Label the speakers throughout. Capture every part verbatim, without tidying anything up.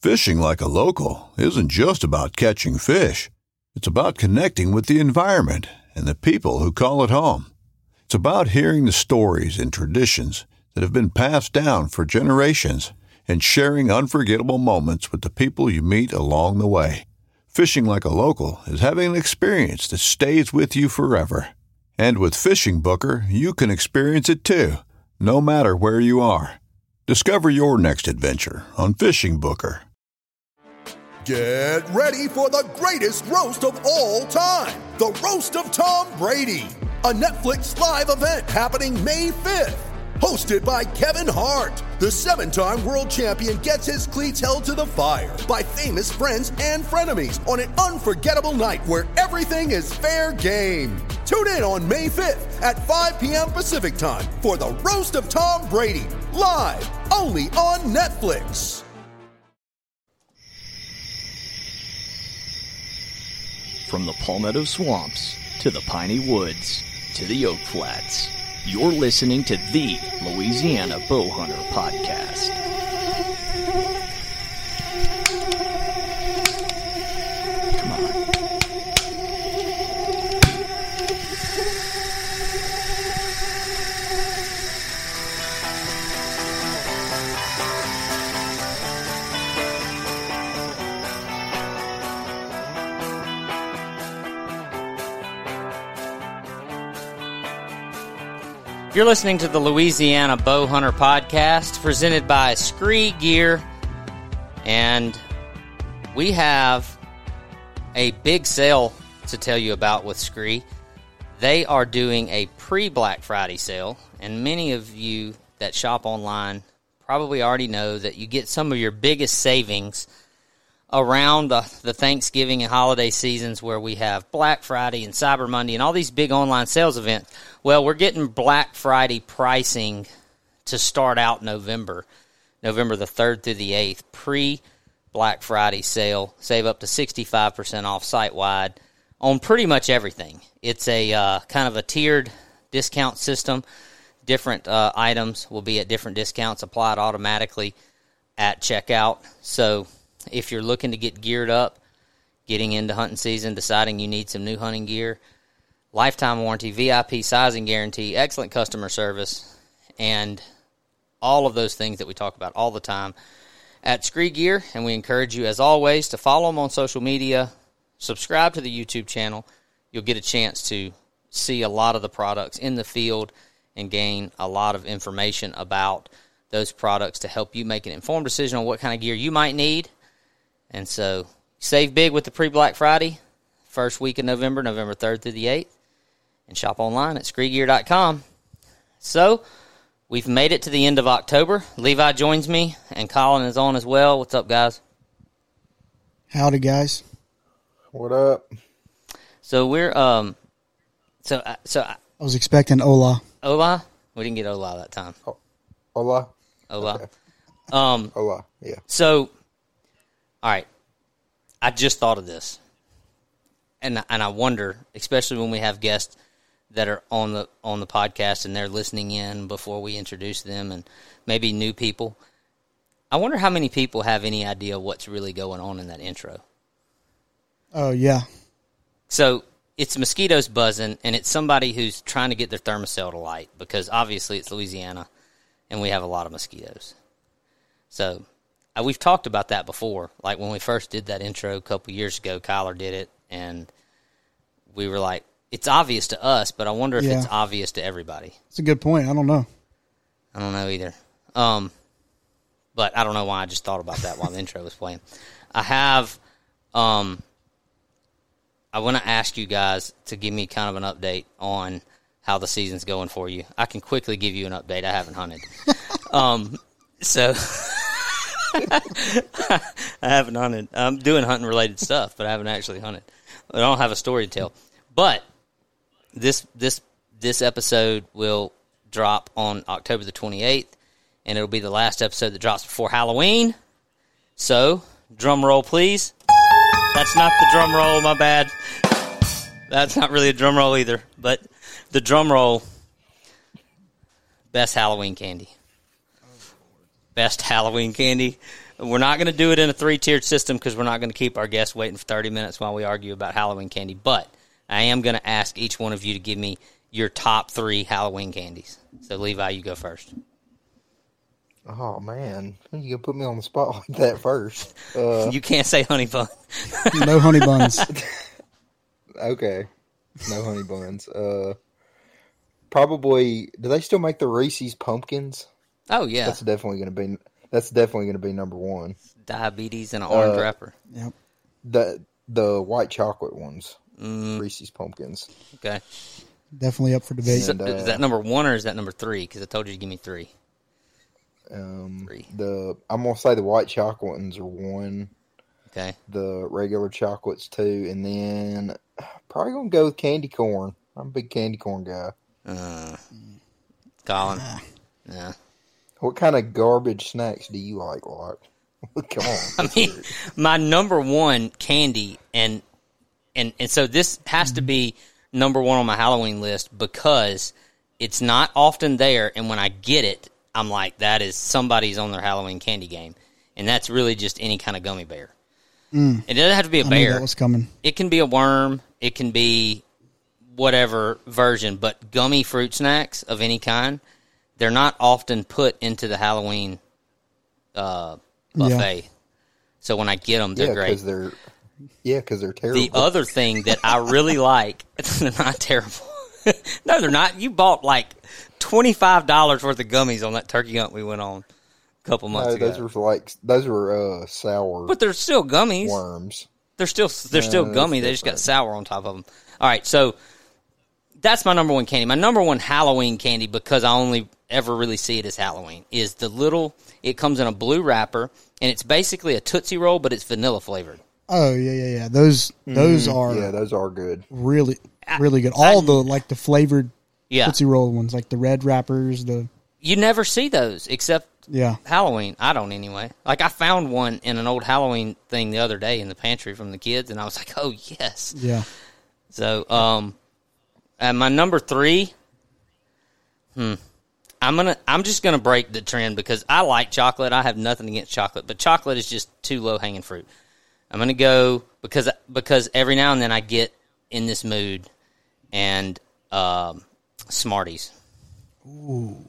Speaker 1: Fishing like a local isn't just about catching fish. It's about connecting with the environment and the people who call it home. It's about hearing the stories and traditions that have been passed down for generations and sharing unforgettable moments with the people you meet along the way. Fishing like a local is having an experience that stays with you forever. And with Fishing Booker, you can experience it too, no matter where you are. Discover your next adventure on Fishing Booker.
Speaker 2: Get ready for the greatest roast of all time, the Roast of Tom Brady, a Netflix live event happening May fifth. Hosted by Kevin Hart, the seven-time world champion gets his cleats held to the fire by famous friends and frenemies on an unforgettable night where everything is fair game. Tune in on May fifth at five p.m. Pacific time for the Roast of Tom Brady, live only on Netflix.
Speaker 3: From the Palmetto Swamps to the Piney Woods to the Oak Flats, you're listening to the Louisiana Bowhunter Podcast. Come on.
Speaker 4: You're listening to the Louisiana Bowhunter Podcast, presented by Scree Gear, and we have a big sale to tell you about with Scree. They are doing a pre-Black Friday sale, and many of you that shop online probably already know that you get some of your biggest savings around the, the Thanksgiving and holiday seasons, where we have Black Friday and Cyber Monday and all these big online sales events. Well, we're getting Black Friday pricing to start out November, November the third through the eighth, pre-Black Friday sale. Save up to sixty-five percent off site-wide on pretty much everything. It's a uh, kind of a tiered discount system. Different uh, items will be at different discounts applied automatically at checkout. So if you're looking to get geared up, getting into hunting season, deciding you need some new hunting gear, lifetime warranty, V I P sizing guarantee, excellent customer service, and all of those things that we talk about all the time at Scree Gear. And we encourage you, as always, to follow them on social media, subscribe to the YouTube channel. You'll get a chance to see a lot of the products in the field and gain a lot of information about those products to help you make an informed decision on what kind of gear you might need. And so save big with the pre-Black Friday, first week of November, November third through the eighth, and shop online at scree gear dot com. So we've made it to the end of October. Levi joins me, and Colin is on as well. What's up, guys?
Speaker 5: Howdy, guys.
Speaker 6: What up?
Speaker 4: So we're um, so uh, so uh,
Speaker 5: I was expecting Ola.
Speaker 4: Ola? We didn't get Ola that time.
Speaker 6: Oh, Ola.
Speaker 4: Ola.
Speaker 6: Okay.
Speaker 4: Um,
Speaker 6: Ola. Yeah.
Speaker 4: So, all right. I just thought of this, and and I wonder, especially when we have guests that are on the on the podcast and they're listening in before we introduce them, and maybe new people. I wonder how many people have any idea what's really going on in that intro.
Speaker 5: Oh yeah.
Speaker 4: So it's mosquitoes buzzing, and it's somebody who's trying to get their thermocell to light, because obviously it's Louisiana, and we have a lot of mosquitoes. So uh, we've talked about that before. Like when we first did that intro a couple years ago, Kyler did it, and we were like, it's obvious to us, but I wonder if
Speaker 5: Yeah.
Speaker 4: it's obvious to everybody.
Speaker 5: It's a good point. I don't know.
Speaker 4: I don't know either. Um, but I don't know why I just thought about that while the intro was playing. I have, um, I want to ask you guys to give me kind of an update on how the season's going for you. I can quickly give you an update. I haven't hunted. um, so I haven't hunted. I'm doing hunting related stuff, but I haven't actually hunted. I don't have a story to tell. But this this this episode will drop on October the twenty-eighth, and it'll be the last episode that drops before Halloween. So, drum roll, please. That's not the drum roll, my bad. That's not really a drum roll either, but the drum roll, best Halloween candy. Best Halloween candy. We're not going to do it in a three-tiered system because we're not going to keep our guests waiting for thirty minutes while we argue about Halloween candy. But I am going to ask each one of you to give me your top three Halloween candies. So, Levi, you go first.
Speaker 6: Oh, man. You going to put me on the spot like that first? Uh,
Speaker 4: You can't say honey bun.
Speaker 5: No honey buns.
Speaker 6: okay. No honey buns. Uh, probably, do they still make the Reese's pumpkins?
Speaker 4: Oh, yeah.
Speaker 6: That's definitely going to be, that's definitely going to be number one.
Speaker 4: Diabetes and an orange
Speaker 6: Uh,
Speaker 4: wrapper.
Speaker 5: Yep.
Speaker 6: The, the white chocolate ones.
Speaker 4: Mm,
Speaker 6: Reese's pumpkins.
Speaker 4: okay.
Speaker 5: Definitely up for debate.
Speaker 4: So,
Speaker 6: And, uh,
Speaker 4: is that number one or is that number three? Because I told you to give me three.
Speaker 6: Um,
Speaker 4: Three.
Speaker 6: the, I'm going to say the white chocolate ones are one.
Speaker 4: Okay.
Speaker 6: The regular chocolates two, and then probably gonna go with candy corn. I'm a big candy corn guy.
Speaker 4: Uh, Colin. Yeah.
Speaker 6: What kind of garbage snacks do you like, Locke? Come on.
Speaker 4: I mean, my number one candy, and and and so this has to be number one on my Halloween list because it's not often there, and when I get it, I'm like, that is somebody's on their Halloween candy game, and that's really just any kind of gummy bear.
Speaker 5: Mm.
Speaker 4: It doesn't have to be a
Speaker 5: I knew
Speaker 4: bear.
Speaker 5: that was coming.
Speaker 4: It can be a worm. It can be whatever version, but gummy fruit snacks of any kind, they're not often put into the Halloween uh, buffet. Yeah. So when I get them, they're
Speaker 6: yeah,
Speaker 4: great.
Speaker 6: Cause they're, yeah, because they're terrible.
Speaker 4: The other thing that I really like, they're not terrible. No, they're not. You bought like twenty-five dollars worth of gummies on that turkey hunt we went on a couple months
Speaker 6: no,
Speaker 4: ago.
Speaker 6: those were like those were uh, sour.
Speaker 4: But they're still gummies.
Speaker 6: Worms.
Speaker 4: They're still they're still
Speaker 6: No,
Speaker 4: gummy. They just got sour on top of them. All right, so that's my number one candy. My number one Halloween candy, because I only ever really see it as Halloween, is the little. It comes in a blue wrapper, and it's basically a Tootsie Roll, but it's vanilla flavored.
Speaker 5: Oh yeah, yeah, yeah. Those those
Speaker 6: Mm,
Speaker 5: are
Speaker 6: yeah, those are good.
Speaker 5: really really good. All
Speaker 4: I-
Speaker 5: the like the flavored
Speaker 4: Yeah,
Speaker 5: Tootsie Roll ones, like the red wrappers. The
Speaker 4: you never see those except
Speaker 5: yeah,
Speaker 4: Halloween. I don't anyway. Like I found one in an old Halloween thing the other day in the pantry from the kids, and I was like, oh yes.
Speaker 5: yeah.
Speaker 4: So, um, and my number three, hmm, I'm gonna, I'm just gonna break the trend because I like chocolate. I have nothing against chocolate, but chocolate is just too low hanging fruit. I'm gonna go because because every now and then I get in this mood, and um, Smarties.
Speaker 5: Ooh,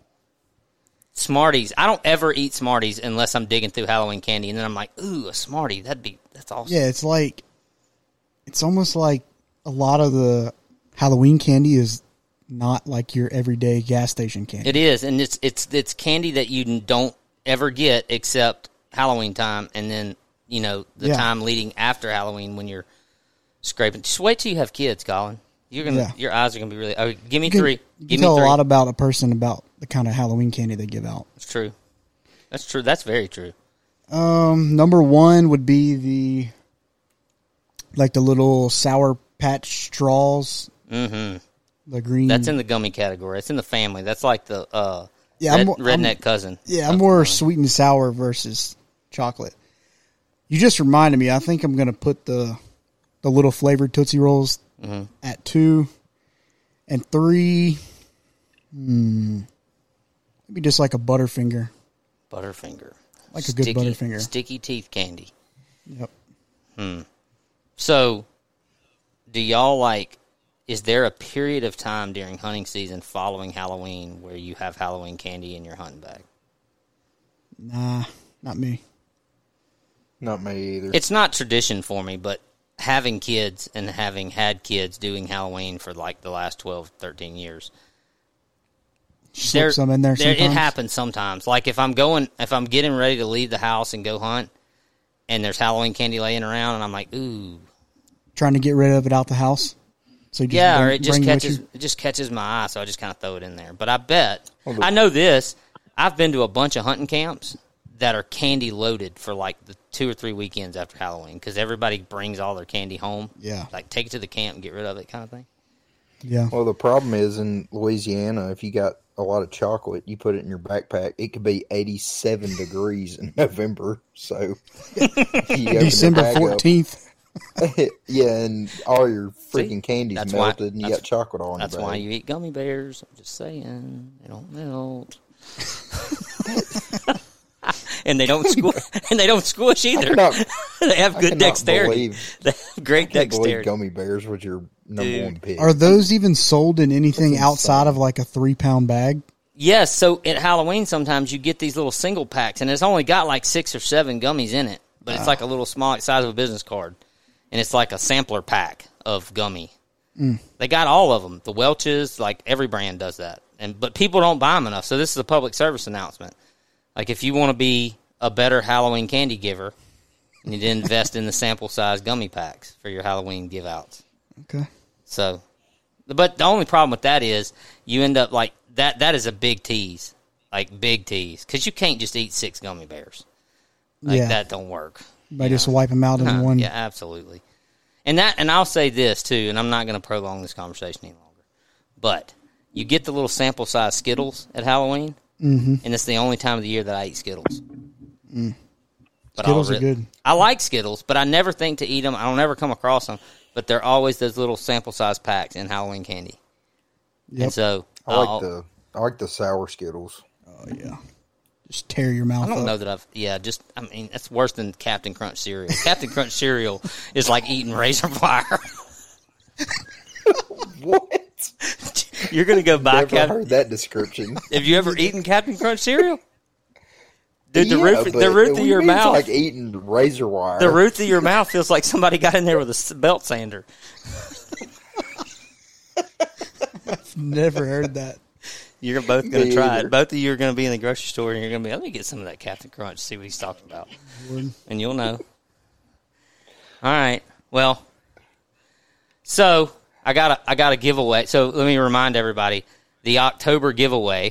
Speaker 4: Smarties. I don't ever eat Smarties unless I'm digging through Halloween candy, and then I'm like, ooh, a Smartie. That'd be that's awesome.
Speaker 5: yeah. It's like it's almost like a lot of the Halloween candy is not like your everyday gas station candy.
Speaker 4: It is, and it's it's it's candy that you don't ever get except Halloween time, and then you know the
Speaker 5: Yeah.
Speaker 4: time leading after Halloween when you're scraping. Just wait till you have kids, Colin. You're gonna
Speaker 5: Yeah.
Speaker 4: your eyes are gonna be really. Oh, give me
Speaker 5: You can,
Speaker 4: three.
Speaker 5: you
Speaker 4: Give
Speaker 5: can
Speaker 4: me
Speaker 5: tell
Speaker 4: three.
Speaker 5: a lot about a person about the kind of Halloween candy they give out.
Speaker 4: That's true. That's true. That's very true.
Speaker 5: Um, number one would be the like the little Sour Patch straws.
Speaker 4: Mm-hmm.
Speaker 5: The green.
Speaker 4: That's in the gummy category. It's in the family. That's like the uh,
Speaker 5: Yeah,
Speaker 4: red,
Speaker 5: I'm more-
Speaker 4: redneck
Speaker 5: I'm-
Speaker 4: cousin.
Speaker 5: Yeah, I'm
Speaker 4: of
Speaker 5: more
Speaker 4: the-
Speaker 5: sweet and sour versus chocolate. You just reminded me. I think I'm going to put the the little flavored Tootsie Rolls
Speaker 4: Mhm.
Speaker 5: at two and three. Hmm, maybe just like a Butterfinger.
Speaker 4: Butterfinger.
Speaker 5: Like a good
Speaker 4: Sticky-
Speaker 5: Butterfinger.
Speaker 4: Sticky teeth candy.
Speaker 5: Yep.
Speaker 4: Hmm. So, do y'all like? Is there a period of time during hunting season following Halloween where you have Halloween candy in your hunting bag?
Speaker 5: Nah, not me.
Speaker 6: Not me either.
Speaker 4: It's not tradition for me, but having kids and having had kids doing Halloween for like the last twelve, thirteen years,
Speaker 5: Slip some in there.
Speaker 4: there- it
Speaker 5: sometimes.
Speaker 4: happens sometimes. Like if I'm going, if I'm getting ready to leave the house and go hunt, and there's Halloween candy laying around, and I'm like, ooh,
Speaker 5: Trying to get rid of it out the house. So you just
Speaker 4: yeah,
Speaker 5: bring,
Speaker 4: or it just
Speaker 5: bring with
Speaker 4: catches
Speaker 5: you?
Speaker 4: it just catches my eye, so I just kind of throw it in there. But I bet
Speaker 6: Well, the-
Speaker 4: I know this. I've been to a bunch of hunting camps that are candy loaded for like the two or three weekends after Halloween because everybody brings all their candy home.
Speaker 5: Yeah.
Speaker 4: Like take it to the camp and get rid of it, kind of thing.
Speaker 5: Yeah.
Speaker 6: Well, the problem is in Louisiana, if you got a lot of chocolate, you put it in your backpack, it could be eighty-seven degrees in November. So you open the
Speaker 5: December
Speaker 6: bag up-
Speaker 5: fourteenth.
Speaker 6: yeah, and all your freaking
Speaker 4: See?
Speaker 6: candy's
Speaker 4: That's why-
Speaker 6: melted, and you
Speaker 4: that's-
Speaker 6: got chocolate on
Speaker 4: That's
Speaker 6: your
Speaker 4: why
Speaker 6: bag.
Speaker 4: you eat gummy bears. I'm just saying. They don't melt. and they don't squish, and they don't squish either.
Speaker 6: cannot-
Speaker 4: they have
Speaker 6: I
Speaker 4: good
Speaker 6: cannot
Speaker 4: dexterity.
Speaker 6: believe-
Speaker 4: They have great
Speaker 6: I can't believe
Speaker 4: dexterity.
Speaker 6: gummy bears was your number
Speaker 4: Dude.
Speaker 6: one pick.
Speaker 5: Are those even sold in anything
Speaker 6: That's
Speaker 5: outside
Speaker 6: insane.
Speaker 5: of like a three pound bag?
Speaker 4: Yes, so at Halloween sometimes you get these little single packs, and it's only got like six or seven gummies in it, but it's like a little small, like size of a business card, and it's like a sampler pack of gummy.
Speaker 5: Mm.
Speaker 4: They got all of them. The Welch's, like every brand does that, and but people don't buy them enough. So this is a public service announcement. Like if you want to be a better Halloween candy giver, you need to invest in the sample size gummy packs for your Halloween give outs.
Speaker 5: Okay.
Speaker 4: So, but the only problem with that is you end up like that. That is a big tease, like big tease, because you can't just eat six gummy bears. Like
Speaker 5: Yeah.
Speaker 4: that don't work.
Speaker 5: By just wipe them out in
Speaker 4: Huh,
Speaker 5: one.
Speaker 4: Yeah, absolutely. And that, and I'll say this too, and I'm not going to prolong this conversation any longer. But you get the little sample size Skittles at Halloween,
Speaker 5: Mm-hmm.
Speaker 4: and it's the only time of the year that I eat Skittles.
Speaker 5: Mm.
Speaker 4: But
Speaker 5: Skittles
Speaker 4: I'll
Speaker 5: are
Speaker 4: re-
Speaker 5: good.
Speaker 4: I like Skittles, but I never think to eat them. I don't ever come across them. But they're always those little sample size packs in Halloween candy.
Speaker 5: Yep.
Speaker 4: And so
Speaker 6: I like
Speaker 4: I'll-
Speaker 6: the I like the sour Skittles.
Speaker 5: Oh yeah. Just tear your mouth
Speaker 4: I don't
Speaker 5: up.
Speaker 4: know that I've, yeah, just, I mean, that's worse than Captain Crunch cereal. Captain Crunch cereal is like eating razor wire.
Speaker 6: What?
Speaker 4: You're going to go buy
Speaker 6: Never
Speaker 4: Captain.
Speaker 6: heard that description.
Speaker 4: Have you ever eaten Captain Crunch cereal? Dude, the
Speaker 6: Yeah,
Speaker 4: roof,
Speaker 6: but
Speaker 4: the roof
Speaker 6: what
Speaker 4: of
Speaker 6: do you
Speaker 4: your
Speaker 6: mean it's
Speaker 4: mouth,
Speaker 6: like eating razor wire.
Speaker 4: the roof of your mouth feels like somebody got in there with a s- belt sander.
Speaker 5: Never heard that.
Speaker 4: You're both going to
Speaker 6: Me
Speaker 4: try
Speaker 6: either.
Speaker 4: it. Both of you are going to be in the grocery store and you're going to be, let me get some of that Captain Crunch, see what he's talking about. And you'll know. All right. Well, so I got a, I got a giveaway. So let me remind everybody, the October giveaway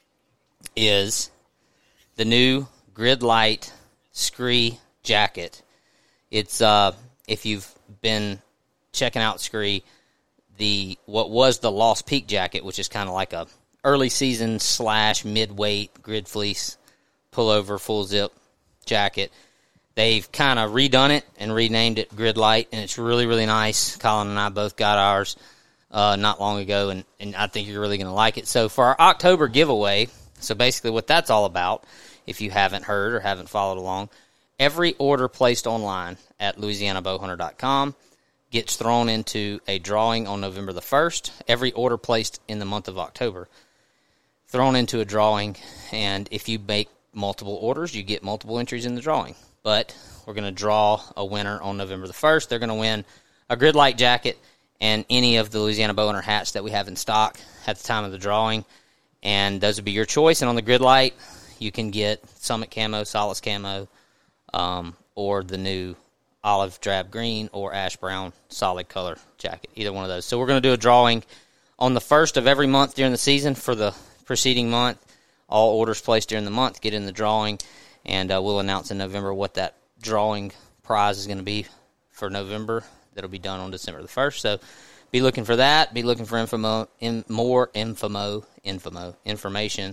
Speaker 4: is the new Grid Light Scree jacket. It's uh, if you've been checking out Scree, the what was the Lost Peak jacket, which is kind of like a early season slash mid-weight grid fleece pullover full zip jacket. They've kind of redone it and renamed it Grid Light, and it's really, really nice. Colin and I both got ours uh, not long ago, and, and I think you're really going to like it. So for our October giveaway, so basically what that's all about, if you haven't heard or haven't followed along, every order placed online at Louisiana Bow Hunter dot com gets thrown into a drawing on November the first. Every order placed in the month of October thrown into a drawing, and if you make multiple orders, you get multiple entries in the drawing. But we're going to draw a winner on November the first. They're going to win a Grid Light jacket and any of the Louisiana Bow Hunter hats that we have in stock at the time of the drawing, and those would be your choice. And on the Grid Light, you can get Summit Camo, Solace Camo, um, or the new olive drab green or ash brown solid color jacket, either one of those. So we're going to do a drawing on the first of every month during the season for the preceding month. All orders placed during the month get in the drawing, and uh, we'll announce in November what that drawing prize is going to be for November. That'll be done on December the first. So be looking for that. Be looking for info, in, more info, info, information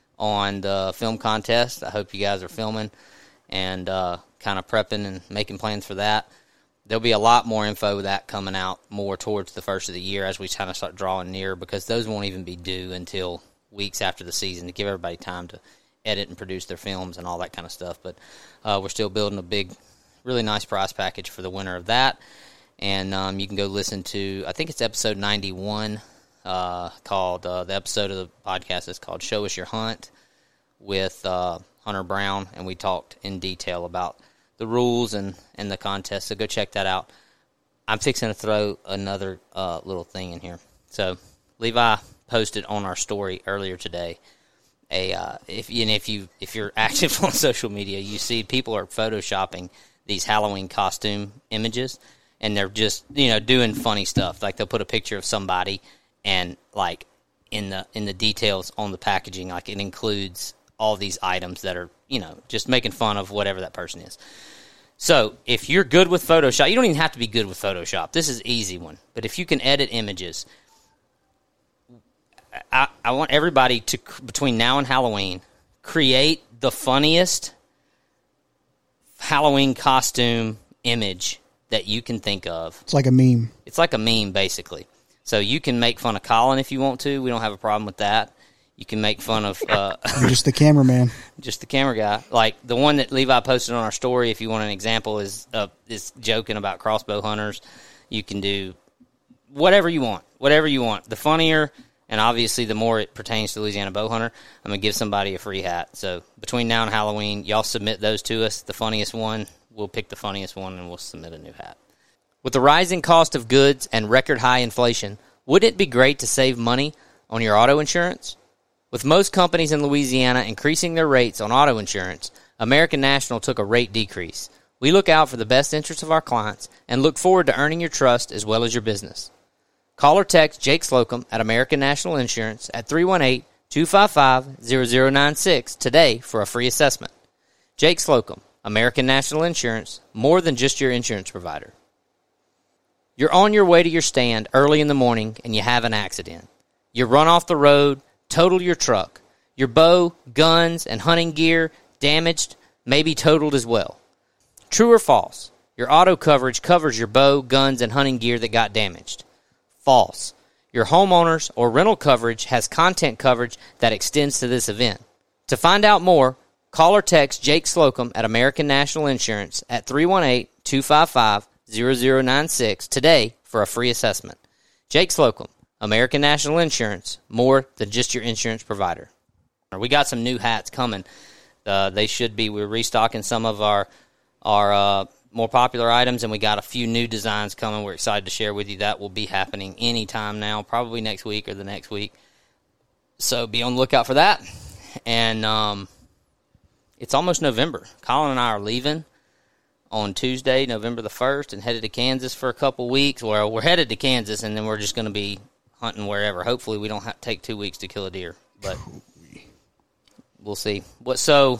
Speaker 4: on the film contest. I hope you guys are filming and uh, kind of prepping and making plans for that. There'll be a lot more info with that coming out more towards the first of the year as we kind of start drawing near, because those won't even be due until weeks after the season to give everybody time to edit and produce their films and all that kind of stuff. But uh, we're still building a big, really nice prize package for the winner of that. And um, you can go listen to, I think it's episode ninety-one, uh, called, uh, the episode of the podcast is called Show Us Your Hunt with uh, Hunter Brown, and we talked in detail about the rules and, and the contest. So go check that out. I'm fixing to throw another uh, little thing in here. So Levi posted on our story earlier today. A uh, if and if you if you're active on social media, you see people are photoshopping these Halloween costume images, and they're just, you know, doing funny stuff. Like they'll put a picture of somebody, and like in the in the details on the packaging, like it includes all these items that are, you know, just making fun of whatever that person is. So if you're good with Photoshop, you don't even have to be good with Photoshop. This is an easy one. But if you can edit images, I, I want everybody to, between now and Halloween, create the funniest Halloween costume image that you can think of.
Speaker 5: It's like a meme.
Speaker 4: It's like a meme, basically. So you can make fun of Colin if you want to. We don't have a problem with that. You can make fun of uh,
Speaker 5: I'm just the cameraman.
Speaker 4: just the camera guy. Like the one that Levi posted on our story, if you want an example, is uh, is joking about crossbow hunters. You can do whatever you want, whatever you want. The funnier, and obviously the more it pertains to Louisiana bow hunter, I'm going to give somebody a free hat. So between now and Halloween, y'all submit those to us. The funniest one, we'll pick the funniest one, and we'll submit a new hat. With the rising cost of goods and record high inflation, wouldn't it be great to save money on your auto insurance? With most companies in Louisiana increasing their rates on auto insurance, American National took a rate decrease. We look out for the best interests of our clients and look forward to earning your trust as well as your business. Call or text Jake Slocum at American National Insurance at three one eight, two five five, zero zero nine six today for a free assessment. Jake Slocum, American National Insurance, more than just your insurance provider. You're on your way to your stand early in the morning and you have an accident. You run off the road, total your truck. Your bow, guns, and hunting gear damaged, maybe totaled as well. True or false? Your auto coverage covers your bow, guns, and hunting gear that got damaged. False. Your homeowners or rental coverage has content coverage that extends to this event. To find out more, call or text Jake Slocum at American National Insurance at three one eight, two five five, zero zero nine six today for a free assessment. Jake Slocum, American National Insurance, more than just your insurance provider. We got some new hats coming. Uh, they should be. We're restocking some of our our uh, more popular items, and we got a few new designs coming. We're excited to share with you. That will be happening anytime now, probably next week or the next week. So be on the lookout for that. And um, it's almost November. Colin and I are leaving on Tuesday, November the first, and headed to Kansas for a couple weeks. Well, we're headed to Kansas, and then we're just going to be hunting wherever. Hopefully we don't have to take two weeks to kill a deer, but we'll see. What so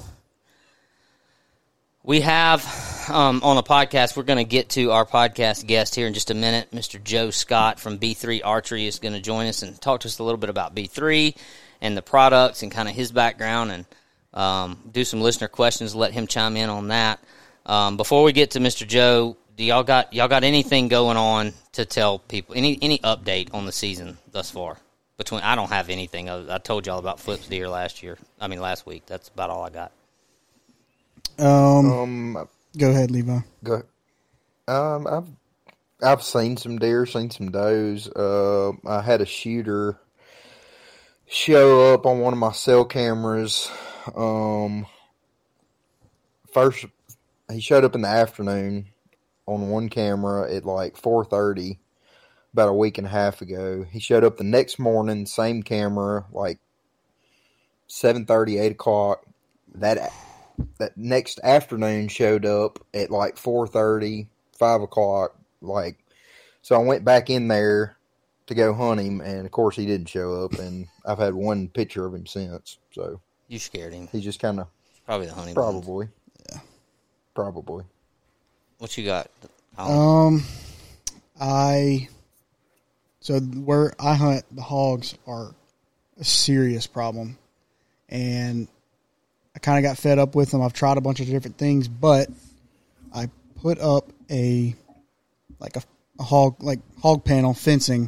Speaker 4: we have um, on the podcast, we're going to get to our podcast guest here in just a minute. Mister Joe Scott from B three Archery is going to join us and talk to us a little bit about B three and the products and kind of his background, and um, do some listener questions, let him chime in on that. Um, before we get to Mister Joe, do y'all got y'all got anything going on to tell people? Any any update on the season thus far? Between I don't have anything. I, I told y'all about Flip's deer last year. I mean last week. That's about all I got.
Speaker 5: Um,
Speaker 6: Um,
Speaker 5: go ahead, Levi.
Speaker 6: go. Um, I've I've seen some deer, seen some does. Uh, I had a shooter show up on one of my cell cameras. Um, first he showed up in the afternoon on one camera at like four thirty, about a week and a half ago. He showed up the next morning, same camera, like seven thirty, eight o'clock. That that next afternoon showed up at like four thirty, five o'clock. Like, so I went back in there to go hunt him, and of course he didn't show up. And I've had one picture of him since. So
Speaker 4: You scared him.
Speaker 6: he just kind of
Speaker 4: Probably the hunting.
Speaker 6: probably,
Speaker 5: Yeah.
Speaker 6: probably.
Speaker 4: What you got?
Speaker 5: Um, I so where I hunt, the hogs are a serious problem, and I kind of got fed up with them. I've tried a bunch of different things, but I put up a like a, a hog like hog panel fencing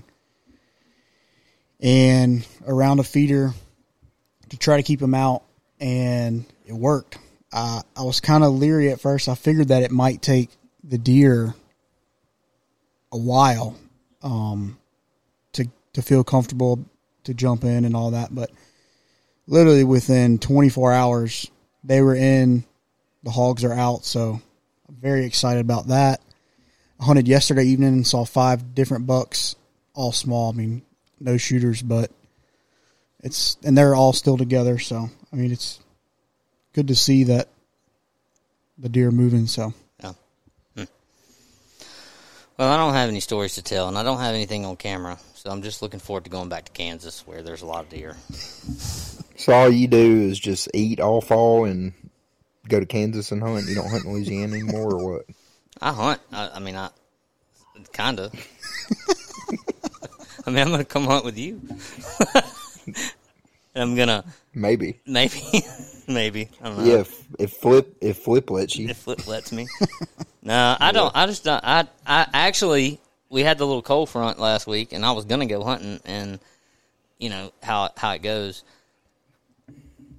Speaker 5: and around a feeder to try to keep them out, and it worked. Uh, I was kind of leery at first. I figured that it might take the deer a while um, to to feel comfortable to jump in and all that, but literally within twenty-four hours, they were in. The hogs are out, so I'm very excited about that. I hunted yesterday evening and saw five different bucks, all small. I mean, no shooters, but it's and they're all still together. So I mean, it's good to see that the deer are moving. So.
Speaker 4: Well, I don't have any stories to tell, and I don't have anything on camera, so I'm just looking forward to going back to Kansas where there's a lot of deer.
Speaker 6: So all you do is just eat all fall and go to Kansas and hunt? You don't hunt in Louisiana anymore, or what?
Speaker 4: I hunt. I, I mean, I kind of. I mean, I'm going to come hunt with you. And I'm going to...
Speaker 6: Maybe.
Speaker 4: Maybe. Maybe. I don't know.
Speaker 6: Yeah, if, if Flip if Flip lets you.
Speaker 4: If Flip lets me. No, I don't. I just don't. I, I actually, we had the little cold front last week, and I was going to go hunting, and, you know, how how it goes.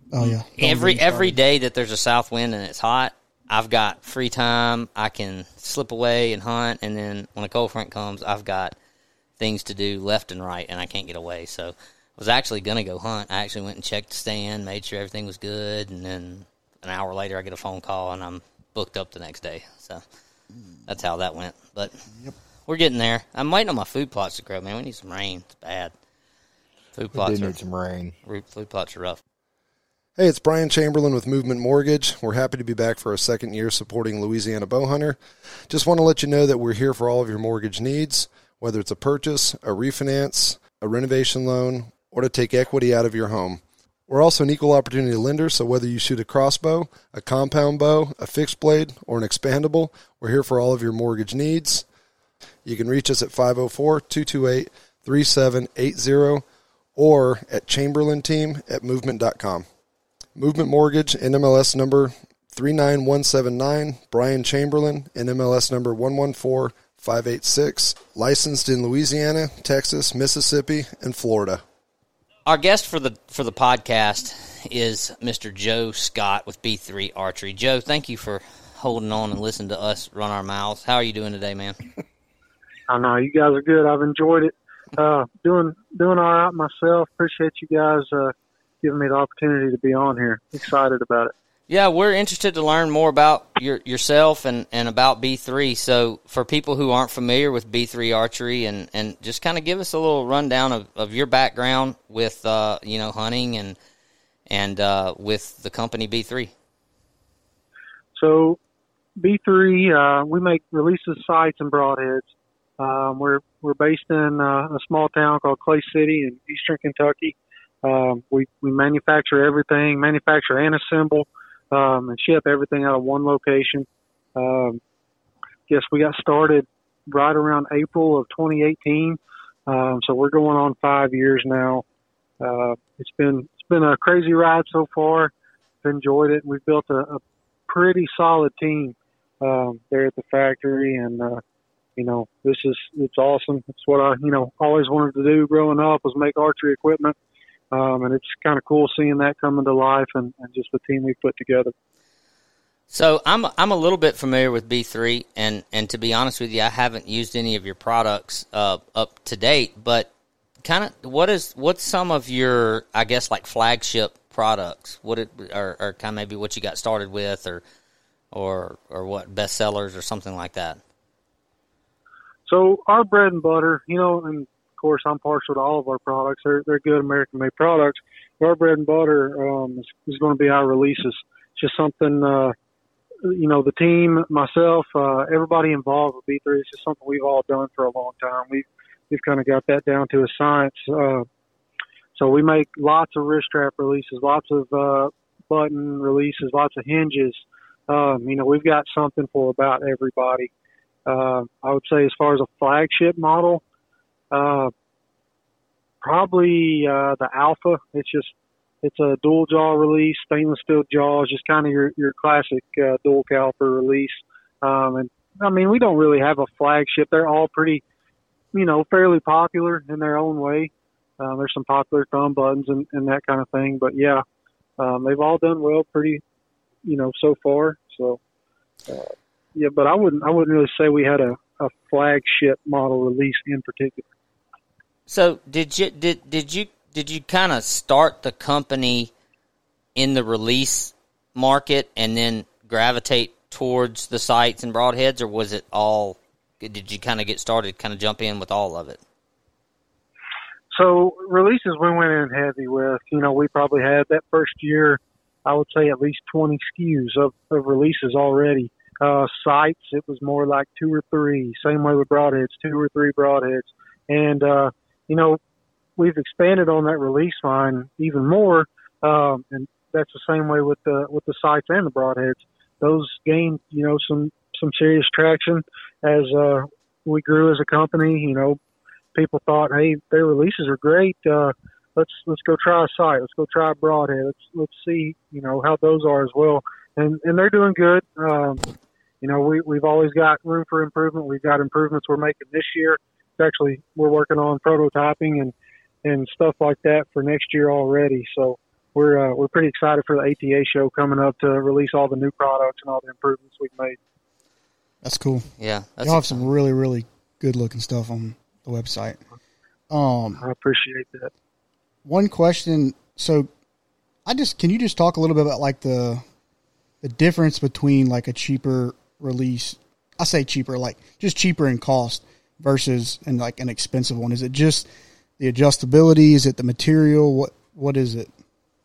Speaker 5: Oh yeah. Don't
Speaker 4: Every
Speaker 5: get me
Speaker 4: every
Speaker 5: started.
Speaker 4: day that there's a south wind and it's hot, I've got free time. I can slip away and hunt, and then when a cold front comes, I've got things to do left and right, and I can't get away. So I was actually going to go hunt. I actually went and checked the stand, made sure everything was good, and then an hour later I get a phone call, and I'm booked up the next day. So that's how that went. But
Speaker 5: Yep.
Speaker 4: we're getting there. I'm waiting on my food plots to grow, man. We need some rain. It's bad. Food
Speaker 6: We
Speaker 4: plots
Speaker 6: do
Speaker 4: are,
Speaker 6: need some rain.
Speaker 4: food plots are rough.
Speaker 7: Hey, it's Brian Chamberlain with Movement Mortgage. We're happy to be back for a second year supporting Louisiana Bowhunter. Just want to let you know that we're here for all of your mortgage needs, whether it's a purchase, a refinance, a renovation loan, or to take equity out of your home. We're also an equal opportunity lender, so whether you shoot a crossbow, a compound bow, a fixed blade, or an expandable, we're here for all of your mortgage needs. You can reach us at five oh four, two two eight, three seven eight zero or at chamberlain team at movement dot com. Movement Mortgage, N M L S number three nine one seven nine, Brian Chamberlain, N M L S number one one four five eight six, licensed in Louisiana, Texas, Mississippi, and Florida.
Speaker 4: Our guest for the for the podcast is Mister Joe Scott with B three Archery. Joe, thank you for holding on and listening to us run our mouths. How are you doing today, man?
Speaker 8: I know you guys are good. I've enjoyed it. Uh, doing doing all right myself. Appreciate you guys uh, giving me the opportunity to be on here. Excited about it.
Speaker 4: Yeah, we're interested to learn more about your, yourself and, and about B three. So for people who aren't familiar with B three Archery, and, and just kind of give us a little rundown of, of your background with uh, you know hunting and and uh, with the company B three.
Speaker 8: So B three, uh, we make releases, sights, and broadheads. Um, we're we're based in uh, a small town called Clay City in eastern Kentucky. Um, we we manufacture everything, manufacture and assemble. Um, and ship everything out of one location. Um, guess we got started right around April of twenty eighteen. Um, so we're going on five years now. Uh, it's been, it's been a crazy ride so far. I've enjoyed it. We've built a, a pretty solid team, um, there at the factory. And, uh, you know, this is, it's awesome. It's what I, you know, always wanted to do growing up was make archery equipment. Um, and it's kind of cool seeing that come into life and, and just the team we put together.
Speaker 4: So I'm I'm a little bit familiar with B three, and, and to be honest with you, I haven't used any of your products uh, up to date. But kind of what is what's some of your, I guess, like flagship products? What it or, or kind of maybe what you got started with, or or or what bestsellers or something like that.
Speaker 8: So our bread and butter, you know, and of course, I'm partial to all of our products. They're they're good American-made products. Our bread and butter um, is, is going to be our releases. It's just something, uh, you know, the team, myself, uh, everybody involved with B three. It's just something we've all done for a long time. We've we've kind of got that down to a science. Uh, so we make lots of wrist strap releases, lots of uh, button releases, lots of hinges. Um, you know, we've got something for about everybody. Uh, I would say as far as a flagship model. Uh, probably, uh, the Alpha. It's just, it's a dual jaw release, stainless steel jaws, just kind of your, your classic, uh, dual caliper release. Um, and I mean, we don't really have a flagship. They're all pretty, you know, fairly popular in their own way. Uh, there's some popular thumb buttons and, and that kind of thing, but yeah, um, they've all done well pretty, you know, so far. So, uh, yeah, but I wouldn't, I wouldn't really say we had a, a flagship model release in particular.
Speaker 4: So did you did did you did you kind of start the company in the release market and then gravitate towards the sights and broadheads, or was it all? Did you kind of get started, kind of jump in with all of it?
Speaker 8: So releases we went in heavy with. You know, we probably had that first year, I would say at least twenty S K Us of, of releases already. Uh, sights, it was more like two or three. Same way with broadheads, two or three broadheads. And, uh, you know, we've expanded on that release line even more. Um, and that's the same way with the, with the sights and the broadheads. Those gained, you know, some, some serious traction as, uh, we grew as a company. You know, people thought, hey, their releases are great. Uh, let's, let's go try a sight. Let's go try a broadhead. Let's, let's see, you know, how those are as well. And, and they're doing good. Um, You know, we, we've always got room for improvement. We've got improvements we're making this year. It's actually, we're working on prototyping and, and stuff like that for next year already. So we're uh, we're pretty excited for the A T A show coming up to release all the new products and all the improvements we've made.
Speaker 5: That's cool.
Speaker 4: Yeah, that's
Speaker 5: y'all have some really really good looking stuff on the website. Um,
Speaker 8: I appreciate that.
Speaker 5: One question. So, I just can you just talk a little bit about like the the difference between like a cheaper release? I say cheaper, like just cheaper in cost versus and like an expensive one. Is it just the adjustability? Is it the material? What what is it?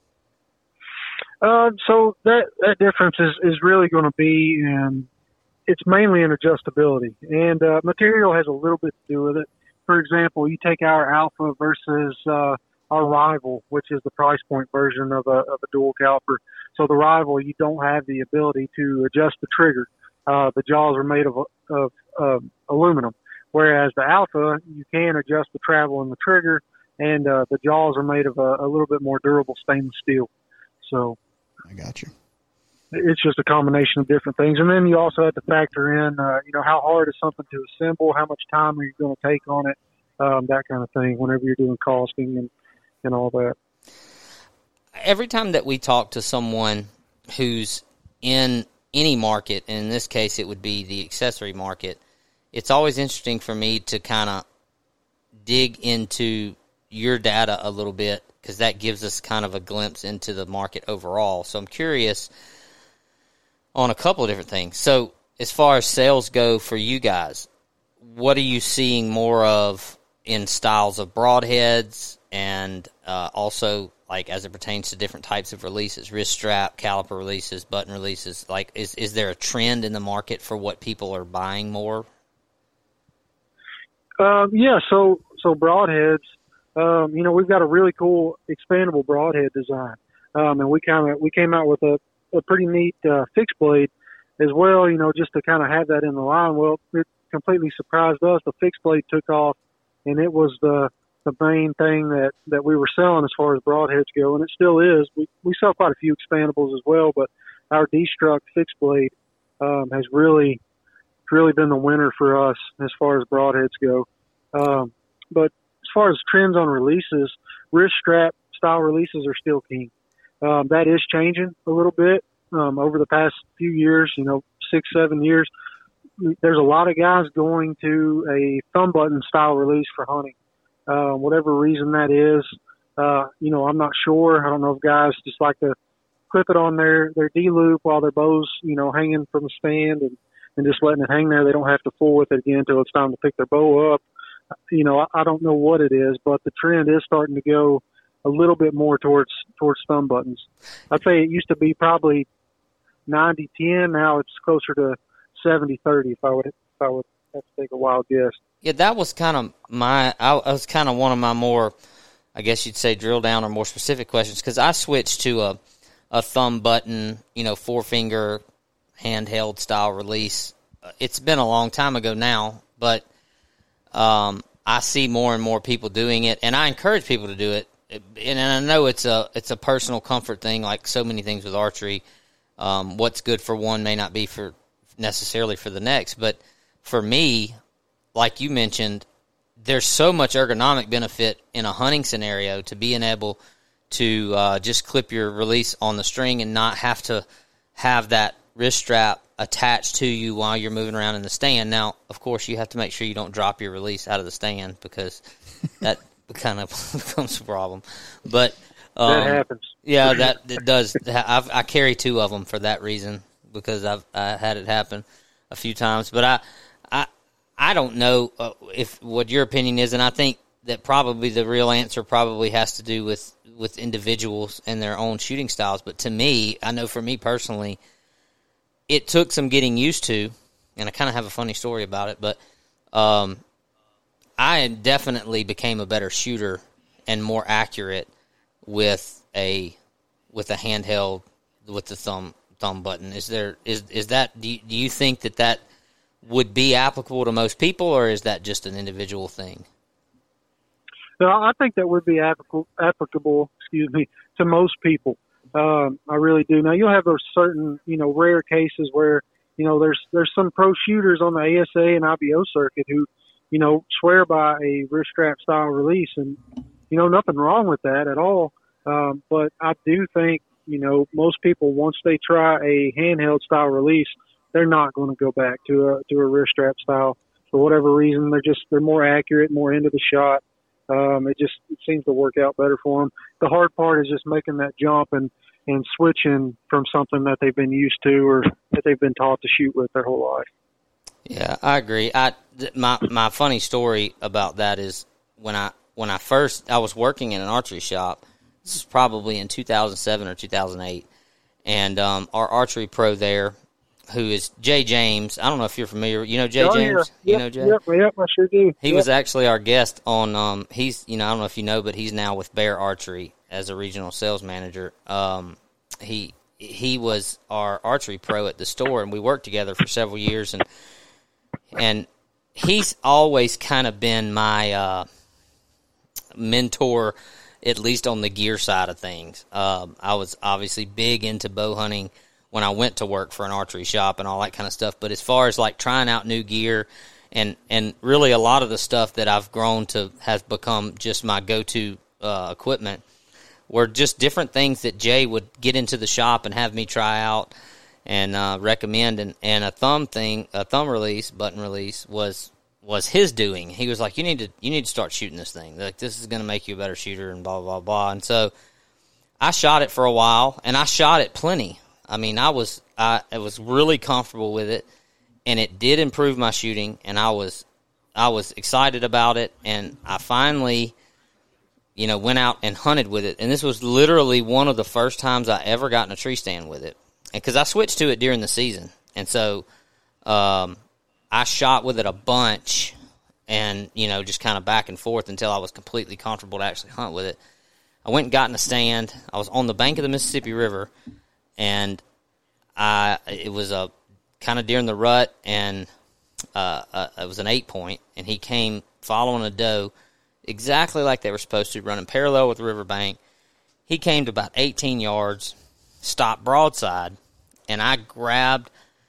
Speaker 8: Uh, so that that difference is, is really going to be in it's mainly in adjustability, and uh, material has a little bit to do with it. For example, you take our Alpha versus uh, our Rival, which is the price point version of a of a dual caliper. So the Rival, you don't have the ability to adjust the trigger. Uh, the jaws are made of of um, aluminum, whereas the Alpha, you can adjust the travel and the trigger, and uh, the jaws are made of a, a little bit more durable stainless steel. So
Speaker 5: I got you.
Speaker 8: It's just a combination of different things. And then you also have to factor in, uh, you know, how hard is something to assemble, how much time are you going to take on it, um, that kind of thing whenever you're doing costing and, and all that.
Speaker 4: Every time that we talk to someone who's in any market, and in this case it would be the accessory market, it's always interesting for me to kind of dig into your data a little bit because that gives us kind of a glimpse into the market overall. So I'm curious on a couple of different things. So as far as sales go for you guys, what are you seeing more of in styles of broadheads and uh, also like as it pertains to different types of releases, wrist strap, caliper releases, button releases? Like is, is there a trend in the market for what people are buying more?
Speaker 8: Um, yeah, so so broadheads, um, you know, we've got a really cool expandable broadhead design, um, and we kind of we came out with a, a pretty neat uh, fixed blade as well. You know, just to kind of have that in the line. Well, it completely surprised us. The fixed blade took off, and it was the the main thing that, that we were selling as far as broadheads go, and it still is. We we sell quite a few expandables as well, but our D-Struct fixed blade um, has really really been the winner for us as far as broadheads go. Um, but as far as trends on releases, wrist strap style releases are still king. Um, that is changing a little bit um, over the past few years, you know, six, seven years. There's a lot of guys going to a thumb button style release for hunting. Uh, whatever reason that is, uh, you know, I'm not sure. I don't know if guys just like to clip it on their, their D-loop while their bow's, you know, hanging from the stand and, and just letting it hang there. They don't have to fool with it again until it's time to pick their bow up. You know, I, I don't know what it is, but the trend is starting to go a little bit more towards towards thumb buttons. I'd say it used to be probably ninety ten. Now it's closer to seventy thirty if I would if I would have to take a wild guess.
Speaker 4: Yeah, that was kind of my, I was kind of one of my more, I guess you'd say, drill down or more specific questions, because I switched to a, a thumb button, you know, four finger handheld style release. It's been a long time ago now, but um, I see more and more people doing it, and I encourage people to do it. And I know it's a it's a personal comfort thing, like so many things with archery. Um, what's good for one may not be for necessarily for the next, but for me, like you mentioned, there's so much ergonomic benefit in a hunting scenario to being able to uh, just clip your release on the string and not have to have that wrist strap attached to you while you're moving around in the stand. Now, of course, you have to make sure you don't drop your release out of the stand because that kind of becomes a problem. But um,
Speaker 8: that happens.
Speaker 4: Yeah, that it does. I've, I carry two of them for that reason because I've I had it happen a few times. But I, I, I don't know uh, if what your opinion is, and I think that probably the real answer probably has to do with, with individuals and their own shooting styles. But to me, I know for me personally, it took some getting used to, and I kind of have a funny story about it, but um, I definitely became a better shooter and more accurate with a with a handheld with the thumb thumb button. Is there is is that do you, do you think that that would be applicable to most people, or is that just an individual thing?
Speaker 8: No, I think that would be applicable, applicable excuse me, to most people. Um, I really do. Now, you'll have those certain, you know, rare cases where, you know, there's there's some pro shooters on the A S A and I B O circuit who, you know, swear by a wrist strap style release, and, you know, nothing wrong with that at all. Um, but I do think, you know, most people, once they try a handheld style release, they're not going to go back to a to a wrist strap style for whatever reason. They're just they're more accurate, more into the shot. Um, it just it seems to work out better for them. The hard part is just making that jump and, and switching from something that they've been used to or that they've been taught to shoot with their whole life.
Speaker 4: Yeah, I agree. I my my funny story about that is when I when I first I was working in an archery shop. This is probably in two thousand seven or two thousand eight, and um, our archery pro there, who is Jay James. I don't know if you're familiar. You know Jay
Speaker 8: oh,
Speaker 4: James?
Speaker 8: Yeah.
Speaker 4: You
Speaker 8: yep,
Speaker 4: know Jay?
Speaker 8: Yep, yep, I sure do.
Speaker 4: He
Speaker 8: yep.
Speaker 4: was actually our guest on, um, he's, you know, I don't know if you know, but he's now with Bear Archery as a regional sales manager. Um, he he was our archery pro at the store, and we worked together for several years, and and he's always kind of been my uh, mentor, at least on the gear side of things. Um, I was obviously big into bow hunting when I went to work for an archery shop and all that kind of stuff. But as far as like trying out new gear and, and really a lot of the stuff that I've grown to has become just my go-to uh, equipment were just different things that Jay would get into the shop and have me try out and uh, recommend. And, and a thumb thing, a thumb release, button release was was his doing. He was like, you need to you need to start shooting this thing. Like, this is going to make you a better shooter and blah, blah, blah. And so I shot it for a while, and I shot it plenty. I mean, I was I, I was really comfortable with it, and it did improve my shooting, and I was I was excited about it, and I finally, you know, went out and hunted with it. And this was literally one of the first times I ever got in a tree stand with it, because I switched to it during the season. And so um, I shot with it a bunch and, you know, just kind of back and forth until I was completely comfortable to actually hunt with it. I went and got in a stand. I was on the bank of the Mississippi River, and I it was a kind of during the rut, and uh, uh, it was an eight point, and he came following a doe exactly like they were supposed to, running parallel with the riverbank. He came to about eighteen yards, stopped broadside, and I grabbed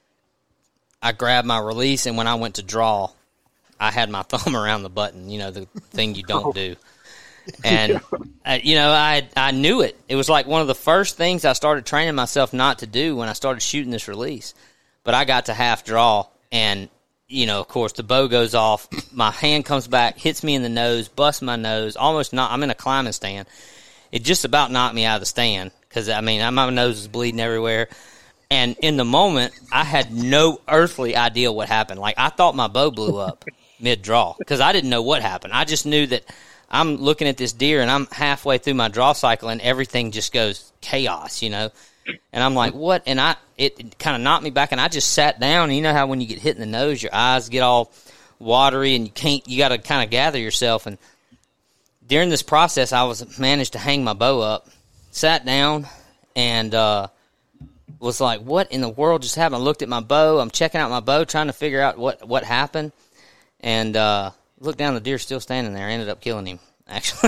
Speaker 4: I grabbed my release, and when I went to draw, I had my thumb around the button, you know, the thing you don't do. And, uh, you know, I I knew it. It was like one of the first things I started training myself not to do when I started shooting this release. But I got to half draw, and, you know, of course, the bow goes off. My hand comes back, hits me in the nose, busts my nose, almost not. I'm in a climbing stand. It just about knocked me out of the stand because, I mean, my nose was bleeding everywhere. And in the moment, I had no earthly idea what happened. Like, I thought my bow blew up mid-draw because I didn't know what happened. I just knew that I'm looking at this deer, and I'm halfway through my draw cycle, and everything just goes chaos, you know. And I'm like, what? And I it, it kind of knocked me back, and I just sat down. And you know how when you get hit in the nose, your eyes get all watery, and you can't. You got to kind of gather yourself. And during this process, I was managed to hang my bow up, sat down, and uh, was like, what in the world just happened? I looked at my bow. I'm checking out my bow, trying to figure out what, what happened. And uh, looked down, the deer's still standing there. I ended up killing him, actually.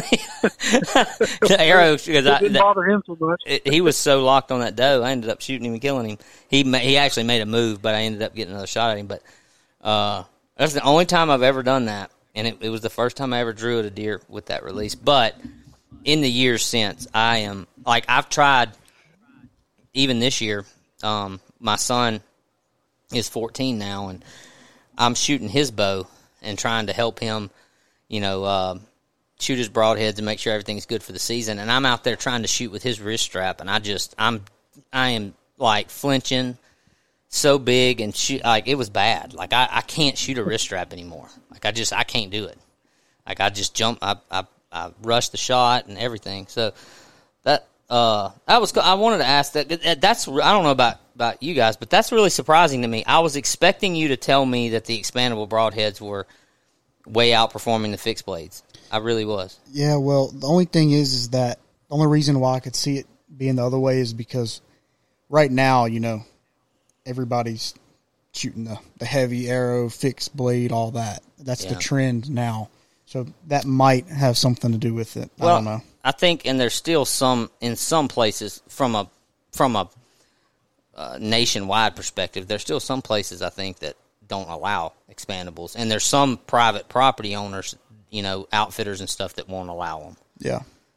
Speaker 4: The arrow, because
Speaker 8: it
Speaker 4: I,
Speaker 8: didn't
Speaker 4: that,
Speaker 8: bother him so much.
Speaker 4: It, he was so locked on that doe, I ended up shooting him and killing him. He ma- he actually made a move, but I ended up getting another shot at him. But uh, that's the only time I've ever done that, and it, it was the first time I ever drew at a deer with that release. But in the years since, I am, like, I've tried, even this year, um, my son is fourteen now, and I'm shooting his bow and trying to help him, you know, uh, shoot his broadheads and make sure everything's good for the season. And I'm out there trying to shoot with his wrist strap, and I just, I'm, I am like flinching so big and shoot, like it was bad. Like I, I can't shoot a wrist strap anymore. Like I just, I can't do it. Like I just jump, I, I, I rush the shot and everything. So that, uh, that was, I wanted to ask that. That's, I don't know about, about you guys, but that's really surprising to me. I was expecting you to tell me that the expandable broadheads were way outperforming the fixed blades. I really was.
Speaker 5: Yeah, well, the only thing is, is that the only reason why I could see it being the other way is because right now, you know, everybody's shooting the, the heavy arrow, fixed blade, all that. That's
Speaker 4: Yeah.
Speaker 5: the trend now. So that might have something to do with it.
Speaker 4: Well,
Speaker 5: I don't know.
Speaker 4: I think, and there's still some, in some places, from a, from a, Uh, nationwide perspective, there's still some places I think that don't allow expandables, and there's some private property owners, you know, outfitters and stuff that won't allow them.
Speaker 5: Yeah.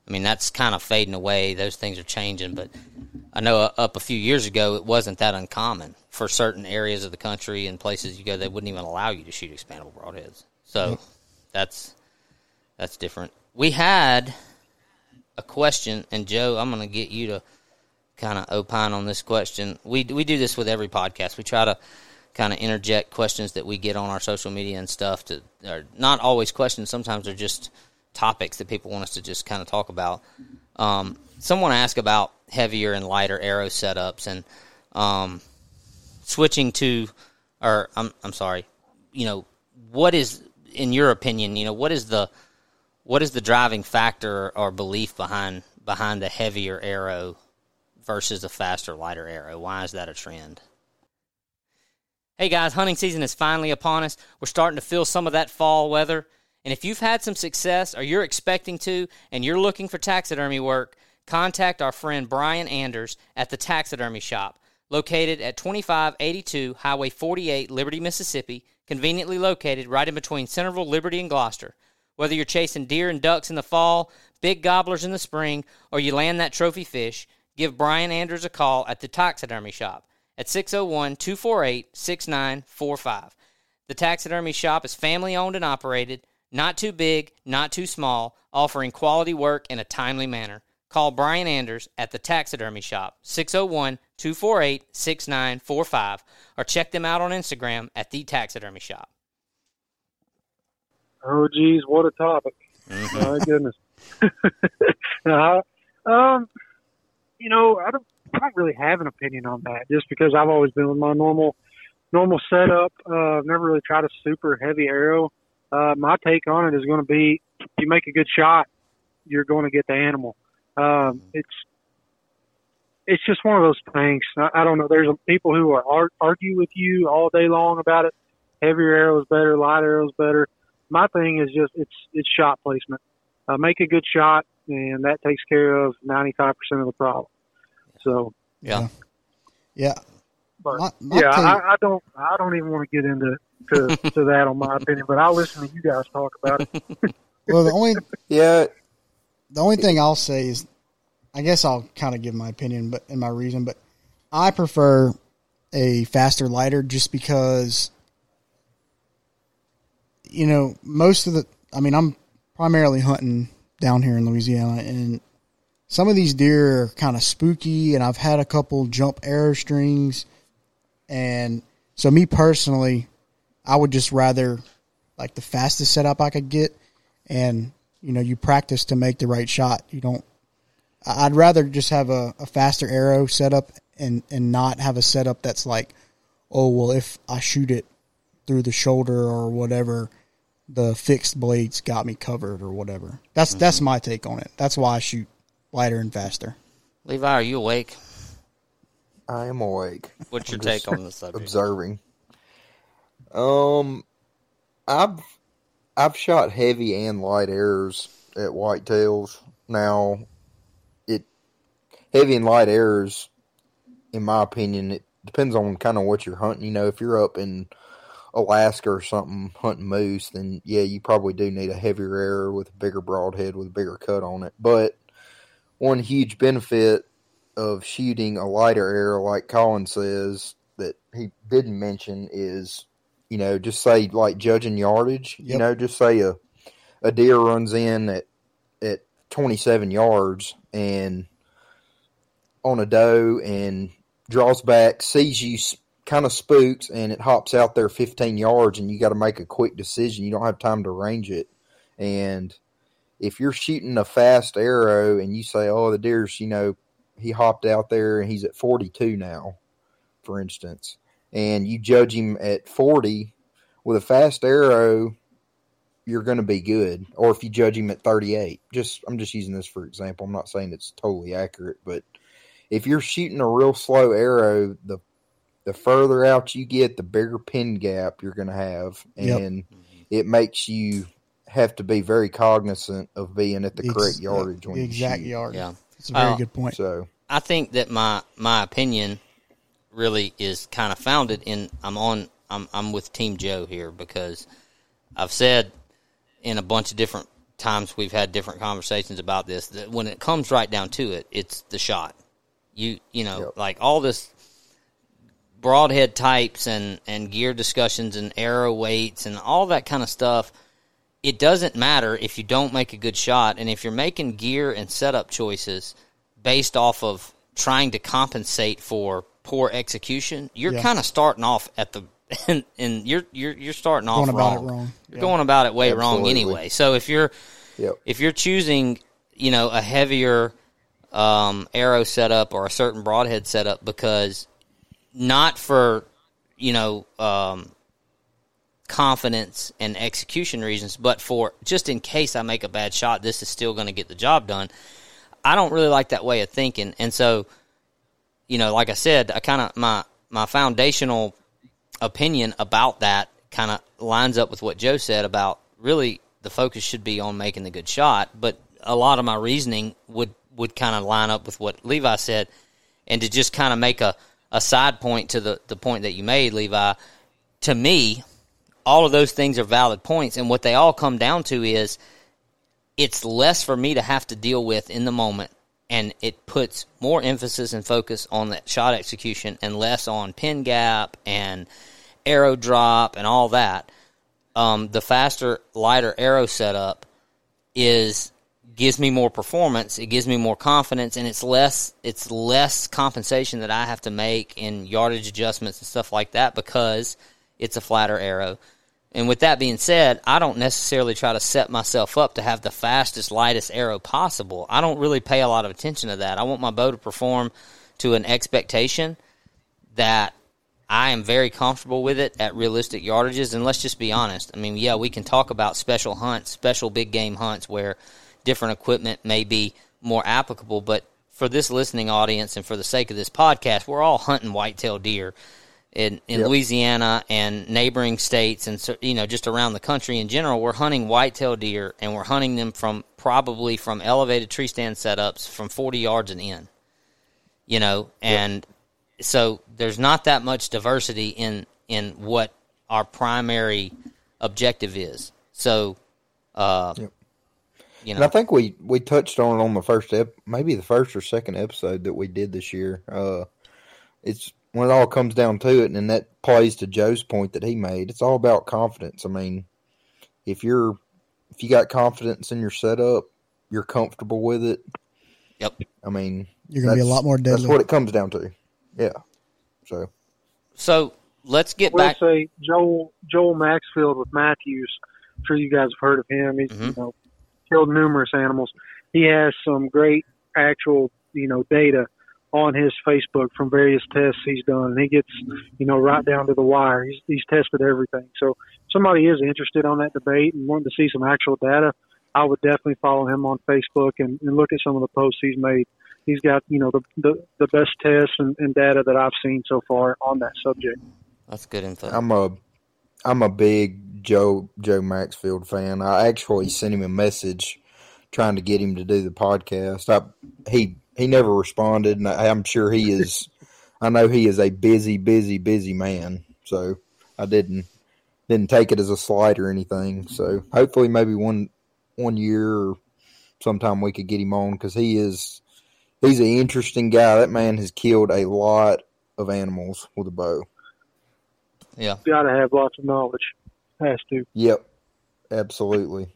Speaker 4: I mean, that's kind of fading away. Those things are changing. But I know up a few years ago, it wasn't that uncommon for certain areas of the country and places you go, they wouldn't even allow you to shoot expandable broadheads. So mm-hmm. that's that's different. We had a question, and Joe, I'm going to get you to kind of opine on this question. We we do this with every podcast. We try to kind of interject questions that we get on our social media and stuff. To are not always questions. Sometimes they're just topics that people want us to just kind of talk about. Um, someone asked about heavier and lighter arrow setups and um, switching to, or I'm I'm sorry, you know, what is, in your opinion, you know, what is the what is the driving factor or belief behind behind the heavier arrow versus a faster, lighter arrow? Why is that a trend? Hey guys, hunting season is finally upon us. We're starting to feel some of that fall weather. And if you've had some success or you're expecting to and you're looking for taxidermy work, contact our friend Brian Anders at the Taxidermy Shop, located at twenty-five eighty-two Highway forty-eight, Liberty, Mississippi, conveniently located right in between Centerville, Liberty, and Gloucester. Whether you're chasing deer and ducks in the fall, big gobblers in the spring, or you land that trophy fish, give Brian Anders a call at the Taxidermy Shop at six oh one, two four eight, six nine four five. The Taxidermy Shop is family-owned and operated, not too big, not too small, offering quality work in a timely manner. Call Brian Anders at the Taxidermy Shop, six oh one, two four eight, six nine four five, or check them out on Instagram at the Taxidermy Shop.
Speaker 8: Oh, geez, what a topic. Mm-hmm. My goodness. uh, um, you know, I don't, I don't really have an opinion on that, just because I've always been with my normal normal setup. Uh, I've never really tried a super heavy arrow. Uh, my take on it is going to be, if you make a good shot, you're going to get the animal. Um, it's it's just one of those things. I, I don't know. There's people who are ar- argue with you all day long about it. Heavier arrow is better, light arrow is better. My thing is just it's it's shot placement. Uh, make a good shot, and that takes care of ninety-five percent of the problem. So
Speaker 4: yeah,
Speaker 5: yeah.
Speaker 8: But
Speaker 5: my, my
Speaker 8: yeah,
Speaker 5: take,
Speaker 8: I, I don't I don't even want to get into to, to that on my opinion. But I'll listen to you guys talk about it.
Speaker 5: Well, the only
Speaker 6: yeah.
Speaker 5: The only thing I'll say is, I guess I'll kind of give my opinion, but and my reason, but I prefer a faster lighter just because, you know, most of the, I mean, I'm primarily hunting down here in Louisiana, and some of these deer are kind of spooky, and I've had a couple jump arrow strings, and so me personally, I would just rather like the fastest setup I could get, and you know, you practice to make the right shot. You don't. I'd rather just have a, a faster arrow setup and and not have a setup that's like, oh well, if I shoot it through the shoulder or whatever, the fixed blades got me covered or whatever. That's mm-hmm. that's my take on it. That's why I shoot lighter and faster.
Speaker 4: Levi, are you awake?
Speaker 6: I am awake.
Speaker 4: What's your
Speaker 6: I'm
Speaker 4: take on the subject?
Speaker 6: Observing. Um, I've I've shot heavy and light arrows at whitetails. Now, it heavy and light arrows, in my opinion, it depends on kind of what you're hunting. You know, if you're up in Alaska or something hunting moose, then yeah, you probably do need a heavier arrow with a bigger broadhead with a bigger cut on it. But one huge benefit of shooting a lighter arrow, like Colin says, that he didn't mention is, you know, just say like judging yardage. Yep. You know, just say a a deer runs in at at twenty-seven yards and on a doe and draws back, sees you, kind of spooks, and it hops out there fifteen yards, and you got to make a quick decision. You don't have time to range it. And if you're shooting a fast arrow and you say, oh, the deer's, you know, he hopped out there and he's at forty-two now, for instance, and you judge him at forty, with a fast arrow, you're going to be good. Or if you judge him at thirty-eight, just I'm just using this for example. I'm not saying it's totally accurate, but if you're shooting a real slow arrow, the the further out you get, the bigger pin gap you're going to have, and yep. it makes you have to be very cognizant of being at the
Speaker 5: Ex-
Speaker 6: correct yardage
Speaker 5: the
Speaker 6: when
Speaker 5: exact
Speaker 6: you shoot.
Speaker 5: yard.
Speaker 4: Yeah,
Speaker 5: it's a very
Speaker 4: uh,
Speaker 5: good point.
Speaker 6: So
Speaker 4: I think that my my opinion really is kind of founded in I'm on I'm I'm with Team Joe here, because I've said in a bunch of different times we've had different conversations about this, that when it comes right down to it, it's the shot. You you know, yep. like all this broadhead types and, and gear discussions and arrow weights and all that kind of stuff, it doesn't matter if you don't make a good shot. And if you're making gear and setup choices based off of trying to compensate for poor execution, you're yeah. kind of starting off at the and, and you're you're you're starting off
Speaker 5: going
Speaker 4: wrong.
Speaker 5: About it wrong.
Speaker 4: You're
Speaker 5: yeah.
Speaker 4: going about it way
Speaker 6: Absolutely.
Speaker 4: wrong anyway. So if you're
Speaker 6: yep.
Speaker 4: if you're choosing, you know, a heavier um, arrow setup or a certain broadhead setup because not for, you know, um, confidence and execution reasons, but for just in case I make a bad shot, this is still going to get the job done. I don't really like that way of thinking. And so, you know, like I said, I kind of my my foundational opinion about that kind of lines up with what Joe said about really the focus should be on making the good shot. But a lot of my reasoning would, would kind of line up with what Levi said. And to just kind of make a, a side point to the, the point that you made, Levi, to me, all of those things are valid points. And what they all come down to is it's less for me to have to deal with in the moment. And it puts more emphasis and focus on that shot execution and less on pin gap and arrow drop and all that. Um, the faster, lighter arrow setup is gives me more performance. It gives me more confidence, and it's less it's less compensation that I have to make in yardage adjustments and stuff like that because it's a flatter arrow. And with that being said, I don't necessarily try to set myself up to have the fastest, lightest arrow possible. I don't really pay a lot of attention to that. I want my bow to perform to an expectation that I am very comfortable with it at realistic yardages. And let's just be honest. I mean, yeah, we can talk about special hunts, special big game hunts where different equipment may be more applicable. But for this listening audience and for the sake of this podcast, we're all hunting whitetail deer in, in
Speaker 6: yep.
Speaker 4: Louisiana and neighboring states and, you know, just around the country in general. We're hunting whitetail deer, and we're hunting them from probably from elevated tree stand setups from forty yards and in, you know, and yep. so there's not that much diversity in, in what our primary objective is. So, uh, yep. you know.
Speaker 6: And I think we, we touched on it on the first, ep- maybe the first or second episode that we did this year. Uh, it's when it all comes down to it, and that plays to Joe's point that he made. It's all about confidence. I mean, if you're if you got confidence in your setup, you're comfortable with it.
Speaker 4: Yep.
Speaker 6: I mean,
Speaker 5: you're gonna be a lot more deadly.
Speaker 6: That's what it comes down to. Yeah. So.
Speaker 4: So let's get
Speaker 8: we'll
Speaker 4: back.
Speaker 8: Say Joel Joel Maxfield with Matthews. I'm sure you guys have heard of him. He's
Speaker 4: mm-hmm. you
Speaker 8: know killed numerous animals. He has some great actual you know data on his Facebook from various tests he's done, and he gets, you know, right down to the wire. He's, he's tested everything. So if somebody is interested on that debate and wanting to see some actual data, I would definitely follow him on Facebook and, and look at some of the posts he's made. He's got, you know, the the, the best tests and, and data that I've seen so far on that subject.
Speaker 4: That's good info.
Speaker 6: I'm a, I'm a big Joe Joe Maxfield fan. I actually sent him a message trying to get him to do the podcast. I he. He never responded, and I'm sure he is. I know he is a busy, busy, busy man. So I didn't didn't take it as a slight or anything. So hopefully, maybe one one year or sometime we could get him on because he is he's an interesting guy. That man has killed a lot of animals with a bow.
Speaker 4: Yeah,
Speaker 8: got to have lots of knowledge. Has to.
Speaker 6: Yep, absolutely.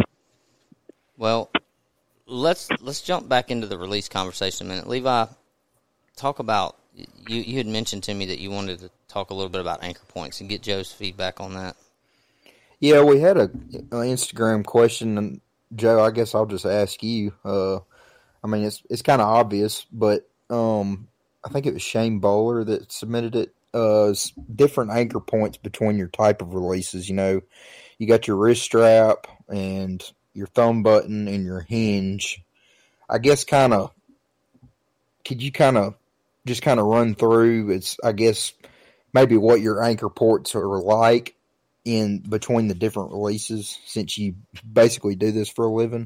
Speaker 4: Well. Let's let's jump back into the release conversation a minute. Levi, talk about, you, you had mentioned to me that you wanted to talk a little bit about anchor points and get Joe's feedback on that.
Speaker 6: Yeah, we had a, an Instagram question, and Joe, I guess I'll just ask you. Uh, I mean, it's it's kind of obvious, but um, I think it was Shane Bowler that submitted it. Uh, different anchor points between your type of releases. You know, you got your wrist strap and your thumb button and your hinge. I guess kind of, could you kind of just kind of run through, it's, I guess, maybe what your anchor ports are like in between the different releases since you basically do this for a living?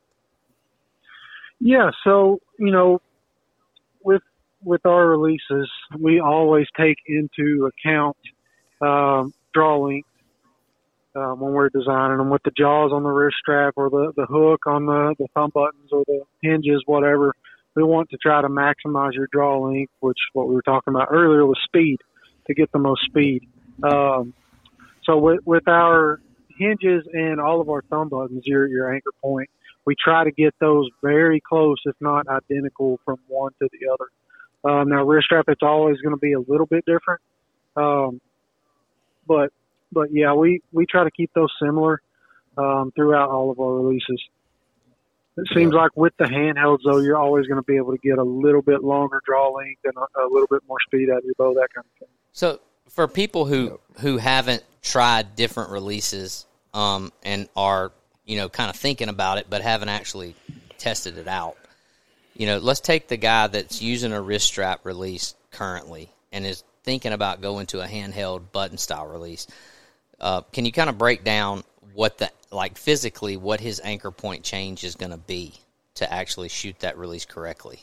Speaker 8: Yeah. So, you know, with, with our releases, we always take into account um, draw length uh, when we're designing them with the jaws on the wrist strap or the, the hook on the, the thumb buttons or the hinges, whatever. We want to try to maximize your draw length, which what we were talking about earlier was speed, to get the most speed. Um, so with, with our hinges and all of our thumb buttons, your, your anchor point, we try to get those very close, if not identical, from one to the other. Um, now, wrist strap, it's always going to be a little bit different. Um, but, but yeah, we, we try to keep those similar um, throughout all of our releases. It seems like with the handhelds, though, you're always going to be able to get a little bit longer draw length and a, a little bit more speed out of your bow, that kind of thing.
Speaker 4: So for people who, who haven't tried different releases um, and are, you know, kind of thinking about it but haven't actually tested it out, you know, let's take the guy that's using a wrist strap release currently and is thinking about going to a handheld button-style release. Uh, can you kind of break down what the, like physically, what his anchor point change is going to be to actually shoot that release correctly?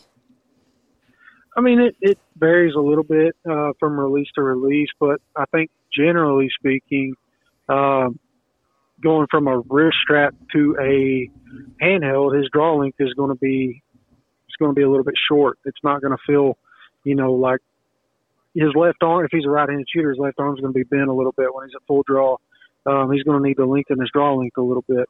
Speaker 8: I mean, it, it varies a little bit uh, from release to release, but I think generally speaking, um, going from a wrist strap to a handheld, his draw length is going to be, it's going to be a little bit short. It's not going to feel, you know, like his left arm, if he's a right-handed shooter, his left arm is going to be bent a little bit when he's at full draw. Um, he's going to need to lengthen his draw length a little bit.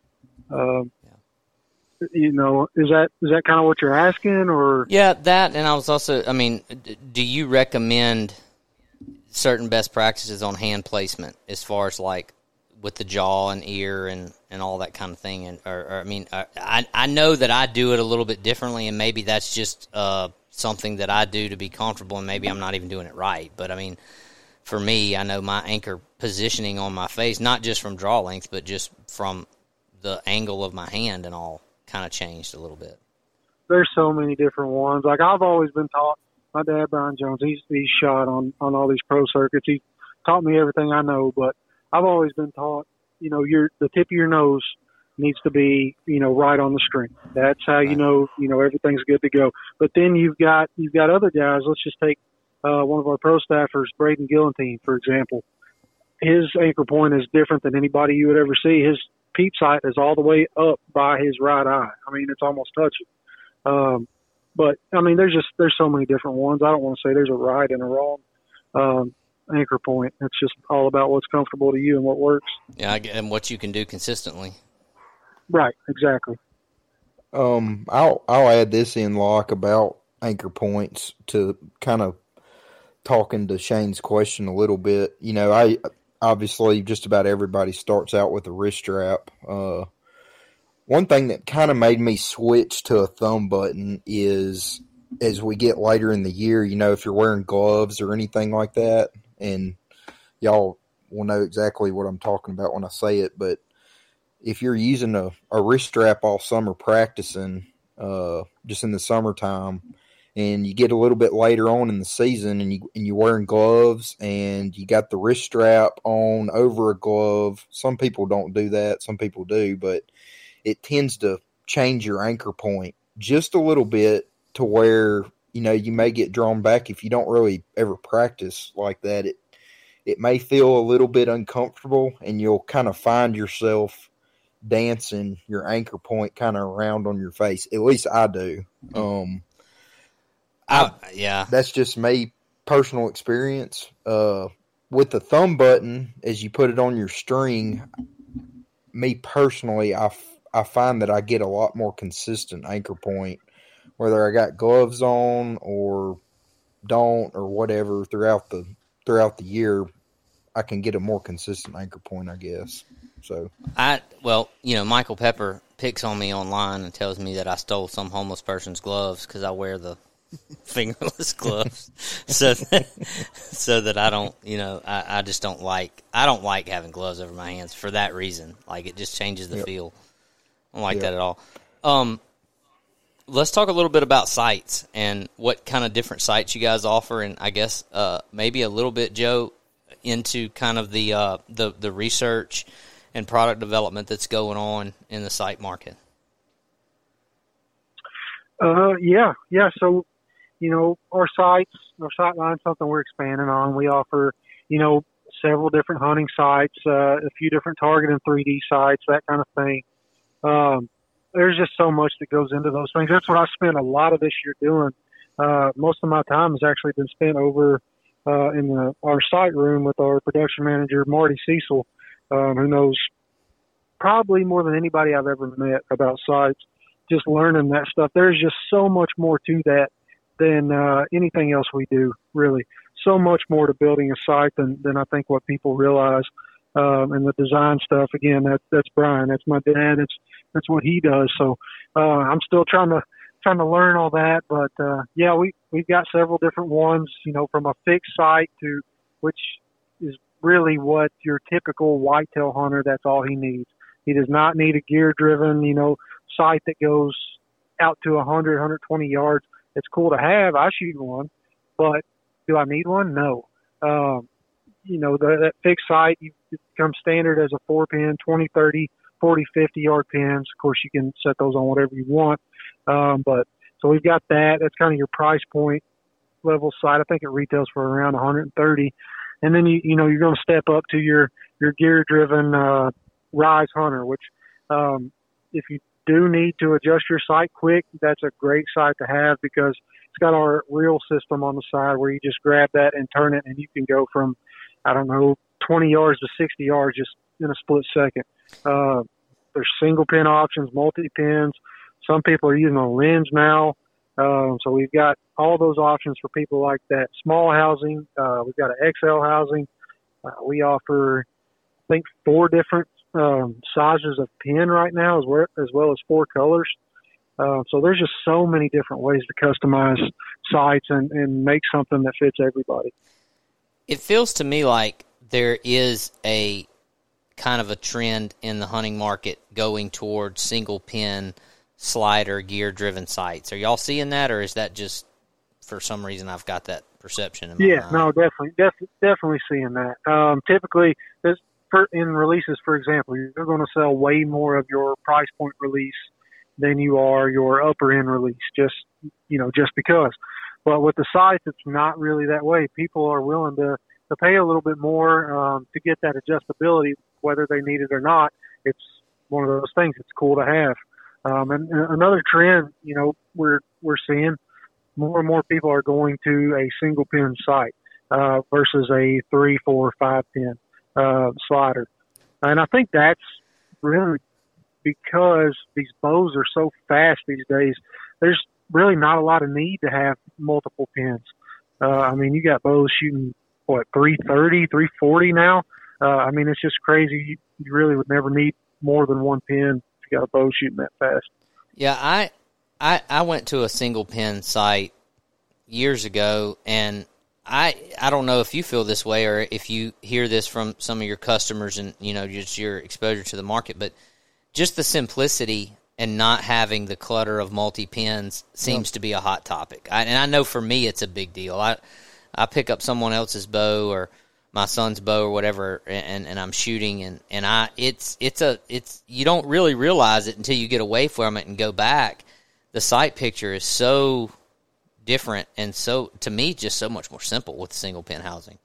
Speaker 8: Um, yeah. You know, is that is that kind of what you're asking, or?
Speaker 4: Yeah, that, and I was also, I mean, do you recommend certain best practices on hand placement as far as like with the jaw and ear and, and all that kind of thing? And or, or I mean, I I know that I do it a little bit differently, and maybe that's just uh, something that I do to be comfortable, and maybe I'm not even doing it right. But I mean, for me, I know my anchor positioning on my face, not just from draw length, but just from the angle of my hand and all, kind of changed a little bit.
Speaker 8: There's so many different ones. Like I've always been taught, my dad, Brian Jones, he's he's shot on, on all these pro circuits. He taught me everything I know, but I've always been taught, you know, your the tip of your nose needs to be, you know, right on the string. That's how you know, you know, everything's good to go. But then you've got you've got other guys. Let's just take Uh, one of our pro staffers, Braden Gillentine, for example. His anchor point is different than anybody you would ever see. His peep sight is all the way up by his right eye. I mean, it's almost touching. Um, but, I mean, there's just there's so many different ones. I don't want to say there's a right and a wrong um, anchor point. It's just all about what's comfortable to you and what works.
Speaker 4: Yeah, and what you can do consistently.
Speaker 8: Right, exactly.
Speaker 6: Um, I'll I'll add this in, Locke, about anchor points to kind of talking to Shane's question a little bit. You know, I obviously just about everybody starts out with a wrist strap. Uh, one thing that kind of made me switch to a thumb button is as we get later in the year, you know, if you're wearing gloves or anything like that, and y'all will know exactly what I'm talking about when I say it, but if you're using a, a wrist strap all summer practicing, uh, just in the summertime, and you get a little bit later on in the season and, you, and you're wearing gloves and you got the wrist strap on over a glove. Some people don't do that. Some people do, but it tends to change your anchor point just a little bit to where, you know, you may get drawn back if you don't really ever practice like that. It, it may feel a little bit uncomfortable and you'll kind of find yourself dancing your anchor point kind of around on your face. At least I do. Um,
Speaker 4: I, yeah,
Speaker 6: that's just me, personal experience. Uh, with the thumb button, as you put it on your string, me personally, I, f- I find that I get a lot more consistent anchor point, whether I got gloves on or don't or whatever throughout the throughout the year. I can get a more consistent anchor point, I guess. So
Speaker 4: I well, you know, Michael Pepper picks on me online and tells me that I stole some homeless person's gloves because I wear the fingerless gloves, so that, so that I don't, you know, I, I just don't like, I don't like having gloves over my hands for that reason. Like, it just changes the yep. feel. I don't like yep. that at all. Um, let's talk a little bit about sights and what kind of different sights you guys offer, and I guess uh, maybe a little bit, Joe, into kind of the uh, the the research and product development that's going on in the sight market.
Speaker 8: Uh, yeah, yeah. So, you know, our sights, our sight line, something we're expanding on. We offer, you know, several different hunting sites, uh, a few different target and three D sites, that kind of thing. Um, there's just so much that goes into those things. That's what I spent a lot of this year doing. Uh, most of my time has actually been spent over uh, in the, our site room with our production manager, Marty Cecil, um, who knows probably more than anybody I've ever met about sites, just learning that stuff. There's just so much more to that than uh, anything else we do, really. So much more to building a site than, than I think what people realize. Um, and the design stuff, again, that, that's Brian. That's my dad. It's that's what he does. So uh, I'm still trying to trying to learn all that. But, uh, yeah, we, we've got several different ones, you know, from a fixed site to which is really what your typical whitetail hunter, that's all he needs. He does not need a gear-driven, you know, site that goes out to one hundred, one hundred twenty yards. It's cool to have. I shoot one, but do I need one? No. Um, you know, the, that fixed site, you become standard as a four pin, twenty, thirty, forty, fifty yard pins. Of course, you can set those on whatever you want. Um, but so we've got that. That's kind of your price point level site. I think it retails for around one hundred thirty. And then, you, you know, you're going to step up to your, your gear driven, uh, Rise Hunter, which, um, if you do need to adjust your sight quick, that's a great sight to have because it's got our reel system on the side where you just grab that and turn it and you can go from, I don't know, twenty yards to sixty yards just in a split second. Uh, there's single pin options, multi pins. Some people are using a lens now. Um, so we've got all those options for people like that. Small housing. Uh, we've got an X L housing. Uh, we offer, I think, four different um, sizes of pin right now, as well as, well as four colors. Uh, so there's just so many different ways to customize sites and, and make something that fits everybody.
Speaker 4: It feels to me like there is a kind of a trend in the hunting market going towards single pin slider gear driven sites. Are y'all seeing that, or is that just for some reason I've got that perception in my
Speaker 8: yeah,
Speaker 4: mind?
Speaker 8: no, definitely, def- definitely seeing that. Um, typically, this, for, in releases, for example, you're going to sell way more of your price point release than you are your upper end release, just, you know, just because. But with the sites, it's not really that way. People are willing to, to pay a little bit more um, to get that adjustability, whether they need it or not. It's one of those things. It's cool to have. Um, and, and another trend, you know, we're we're seeing more and more people are going to a single pin sight uh, versus a three, four, five pin uh, slider, and I think that's really because these bows are so fast these days. There's really not a lot of need to have multiple pins. Uh, I mean, you got bows shooting what three thirty, three forty now. Uh, I mean, it's just crazy. You, you really would never need more than one pin. Got a bow shooting that fast.
Speaker 4: Yeah, I, I I went to a single pin site years ago, and I I don't know if you feel this way or if you hear this from some of your customers and, you know, just your exposure to the market, but just the simplicity and not having the clutter of multi-pins seems to be a hot topic. I, and I know for me it's a big deal. I I pick up someone else's bow or my son's bow or whatever, and, and I'm shooting, and, and I it's it's a it's you don't really realize it until you get away from it and go back. The sight picture is so different, and so to me, just so much more simple with single pin housing.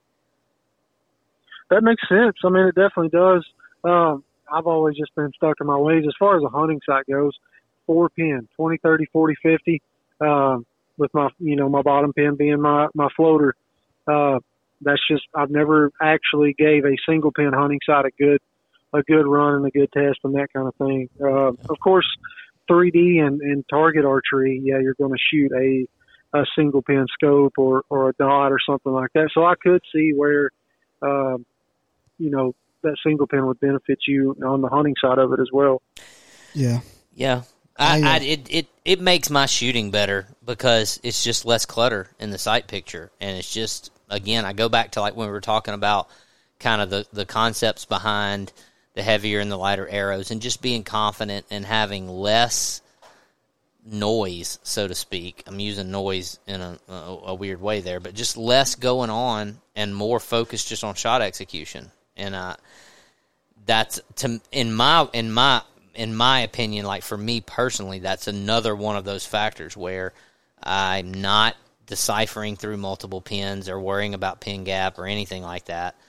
Speaker 8: That makes sense. I mean, it definitely does. Um, I've always just been stuck in my ways as far as a hunting site goes. Four pin, twenty, thirty, forty, fifty, um, with my you know my bottom pin being my my floater. Uh, That's just, I've never actually gave a single pin hunting site a good, a good run and a good test and that kind of thing. Uh, of course, three D and, and target archery, yeah, you're going to shoot a, a single pin scope or, or a dot or something like that. So I could see where, um, you know, that single pin would benefit you on the hunting side of it as well.
Speaker 5: Yeah.
Speaker 4: Yeah. I, I, it, it, it makes my shooting better because it's just less clutter in the sight picture. And it's just, again, I go back to like when we were talking about kind of the, the concepts behind the heavier and the lighter arrows and just being confident and having less noise, so to speak. I'm using noise in a, a, a weird way there, but just less going on and more focused just on shot execution. And uh, that's, to in my in my in my opinion, like for me personally, that's another one of those factors where I'm not deciphering through multiple pins or worrying about pin gap or anything like that.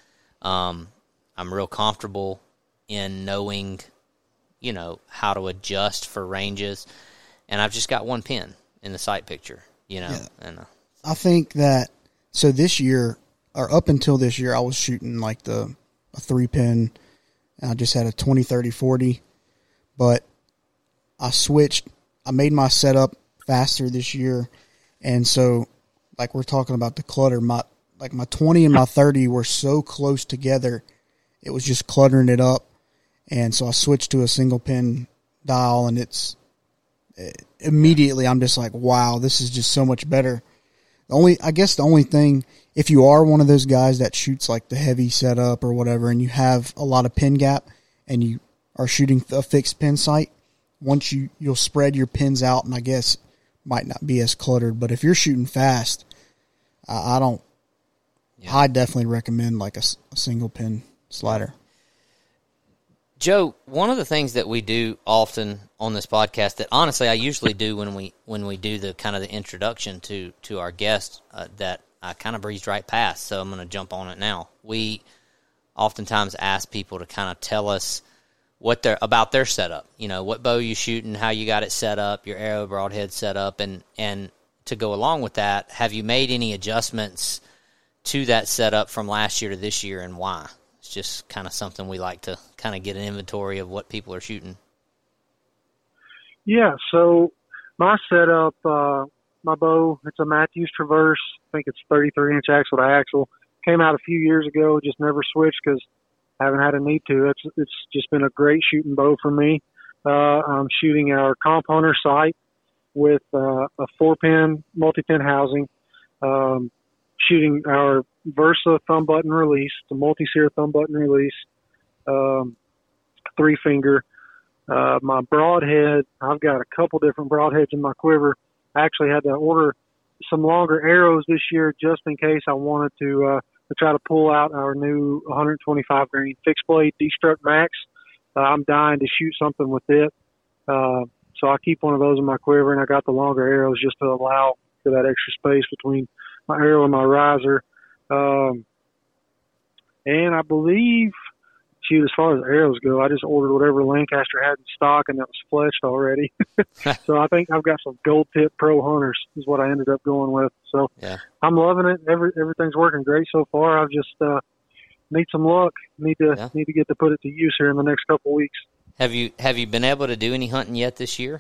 Speaker 4: Um, I'm real comfortable in knowing, you know, how to adjust for ranges, and I've just got one pin in the sight picture, you know.
Speaker 5: Yeah.
Speaker 4: And uh,
Speaker 5: I think that so this year, or up until this year, I was shooting like the a three pin, and I just had a twenty, thirty, forty, but I switched. I made my setup faster this year, and so like we're talking about the clutter, my like my twenty and my thirty were so close together, it was just cluttering it up, and so I switched to a single pin dial, and it's it, immediately I'm just like, wow, this is just so much better. The only, I guess the only thing, if you are one of those guys that shoots like the heavy setup or whatever, and you have a lot of pin gap and you are shooting a fixed pin sight, once you, you'll spread your pins out, and I guess might not be as cluttered, but if you're shooting fast, I, I don't, yeah. I definitely recommend like a, a single pin slider.
Speaker 4: Joe, one of the things that we do often on this podcast that honestly I usually do when we when we do the kind of the introduction to, to our guest uh, that I kind of breezed right past, so I'm going to jump on it now. We oftentimes ask people to kind of tell us what they're about their setup, you know, what bow you shooting, how you got it set up, your arrow broadhead set up, and, and to go along with that, have you made any adjustments to that setup from last year to this year, and why? It's just kind of something we like to kind of get an inventory of what people are shooting.
Speaker 8: Yeah, so my setup, uh, my bow, it's a Matthews Traverse. I think it's thirty-three inch axle to axle. Came out a few years ago, just never switched because I haven't had a need to. It's it's just been a great shooting bow for me. Uh, I'm shooting our Comp Hunter sight with uh, a four-pin, multi-pin housing. Um, shooting our Versa thumb button release, the multi-sear thumb button release, um, three-finger. Uh, my broadhead, I've got a couple different broadheads in my quiver. I actually had to order some longer arrows this year just in case I wanted to uh, to try to pull out our new one twenty-five grain fixed blade Destruct Max. Uh, I'm dying to shoot something with it. Uh, so I keep one of those in my quiver, and I got the longer arrows just to allow for that extra space between my arrow and my riser. Um, and I believe, shoot, as far as arrows go, I just ordered whatever Lancaster had in stock, and that was fletched already. So I think I've got some Gold Tip Pro Hunters is what I ended up going with. So
Speaker 4: yeah.
Speaker 8: I'm loving it. Every, everything's working great so far. I've just uh, need some luck. Need to
Speaker 4: yeah.
Speaker 8: need to get to put it to use here in the next couple of weeks.
Speaker 4: Have you have you been able to do any hunting yet this year?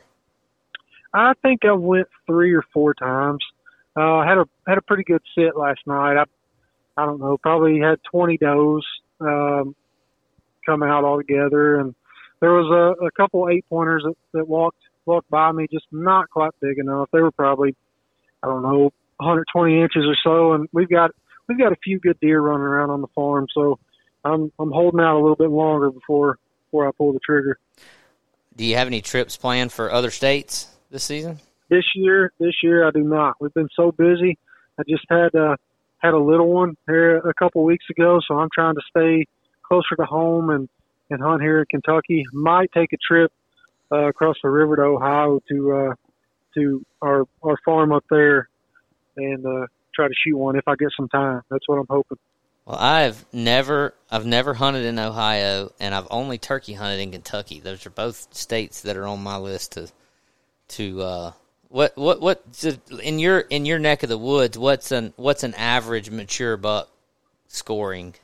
Speaker 8: I think I went three or four times. Uh, I had a had a pretty good sit last night. I I don't know, probably had twenty does um, come out all together, and there was a, a couple eight pointers that, that walked walked by me, just not quite big enough. They were probably, I don't know, one hundred twenty inches or so, and we've got we've got a few good deer running around on the farm, so I'm I'm holding out a little bit longer before before I pull the trigger.
Speaker 4: Do you have any trips planned for other states this season?
Speaker 8: This year, this year I do not. We've been so busy. I just had uh, had a little one here a couple of weeks ago, so I'm trying to stay closer to home and, and hunt here in Kentucky. Might take a trip uh, across the river to Ohio to uh, to our our farm up there and uh, try to shoot one if I get some time. That's what I'm hoping.
Speaker 4: Well, I've never I've never hunted in Ohio, and I've only turkey hunted in Kentucky. Those are both states that are on my list to to. Uh, What what what in your in your neck of the woods? What's an what's an average mature buck scoring?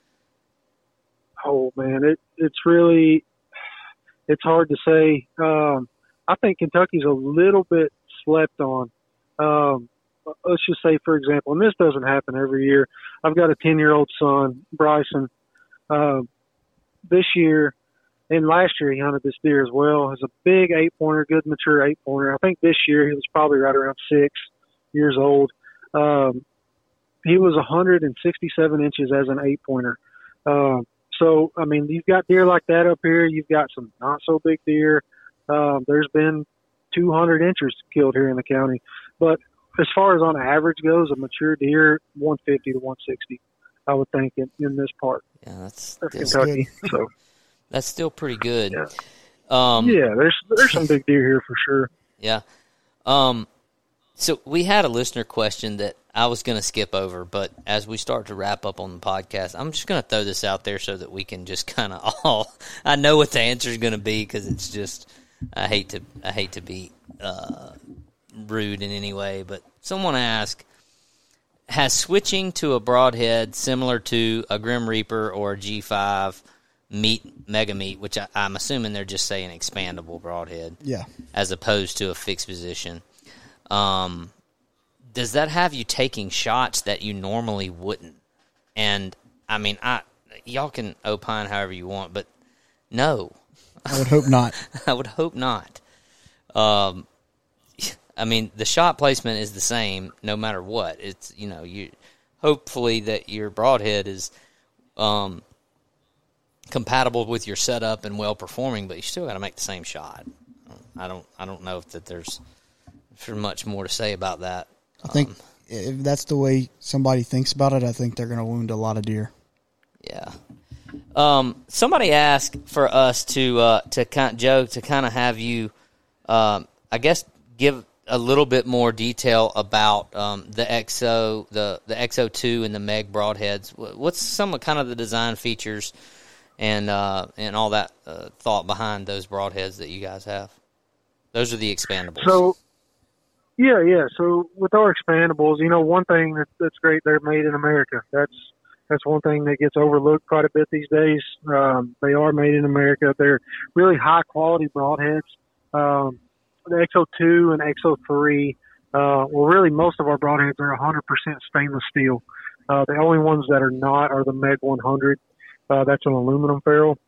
Speaker 8: Oh man, it it's really it's hard to say. Um, I think Kentucky's a little bit slept on. Um, let's just say, for example, and this doesn't happen every year. I've got a ten year old son, Bryson. Uh, this year. And last year he hunted this deer as well. It's a big eight pointer, good mature eight pointer. I think this year he was probably right around six years old. Um, he was one hundred sixty-seven inches as an eight pointer. Uh, so, I mean, you've got deer like that up here. You've got some not so big deer. Um, there's been two hundred inches killed here in the county. But as far as on average goes, a mature deer, one fifty to one sixty, I would think, in, in this part
Speaker 4: yeah, that's,
Speaker 8: of
Speaker 4: that's
Speaker 8: Kentucky. So.
Speaker 4: That's still pretty good.
Speaker 8: Yeah.
Speaker 4: Um,
Speaker 8: yeah, there's there's some big deer here for sure.
Speaker 4: Yeah. Um, so we had a listener question that I was going to skip over, but as we start to wrap up on the podcast, I'm just going to throw this out there so that we can just kind of all. I know what the answer is going to be because it's just I hate to I hate to be uh, rude in any way, but someone asked, has switching to a broadhead similar to a Grim Reaper or a G five meat mega meat, which I, I'm assuming they're just saying expandable broadhead,
Speaker 5: Yeah.
Speaker 4: as opposed to a fixed position. Um, does that have you taking shots that you normally wouldn't? And I mean, I y'all can opine however you want, but no,
Speaker 5: I would hope not.
Speaker 4: I would hope not. Um, I mean, the shot placement is the same no matter what. It's, you know, you hopefully that your broadhead is um, compatible with your setup and well performing, but you still got to make the same shot. I don't, I don't know if that there's, there's much more to say about that.
Speaker 5: I think
Speaker 4: um,
Speaker 5: if that's the way somebody thinks about it, I think they're going to wound a lot of deer.
Speaker 4: Yeah. Um, somebody asked for us to uh, to kind Joe to kind of have you, um, I guess, give a little bit more detail about um, the X O, the the X O two and the Meg broadheads. What's some of kind of the design features and uh, and all that uh, thought behind those broadheads that you guys have? Those are the expandables.
Speaker 8: So, yeah, yeah. So with our expandables, you know, one thing that, that's great, they're made in America. That's that's one thing that gets overlooked quite a bit these days. Um, they are made in America. They're really high quality broadheads. Um, the X O two and X O three, uh, well, really most of our broadheads are one hundred percent stainless steel. Uh, the only ones that are not are the Meg one hundred. Uh, that's an aluminum ferrule.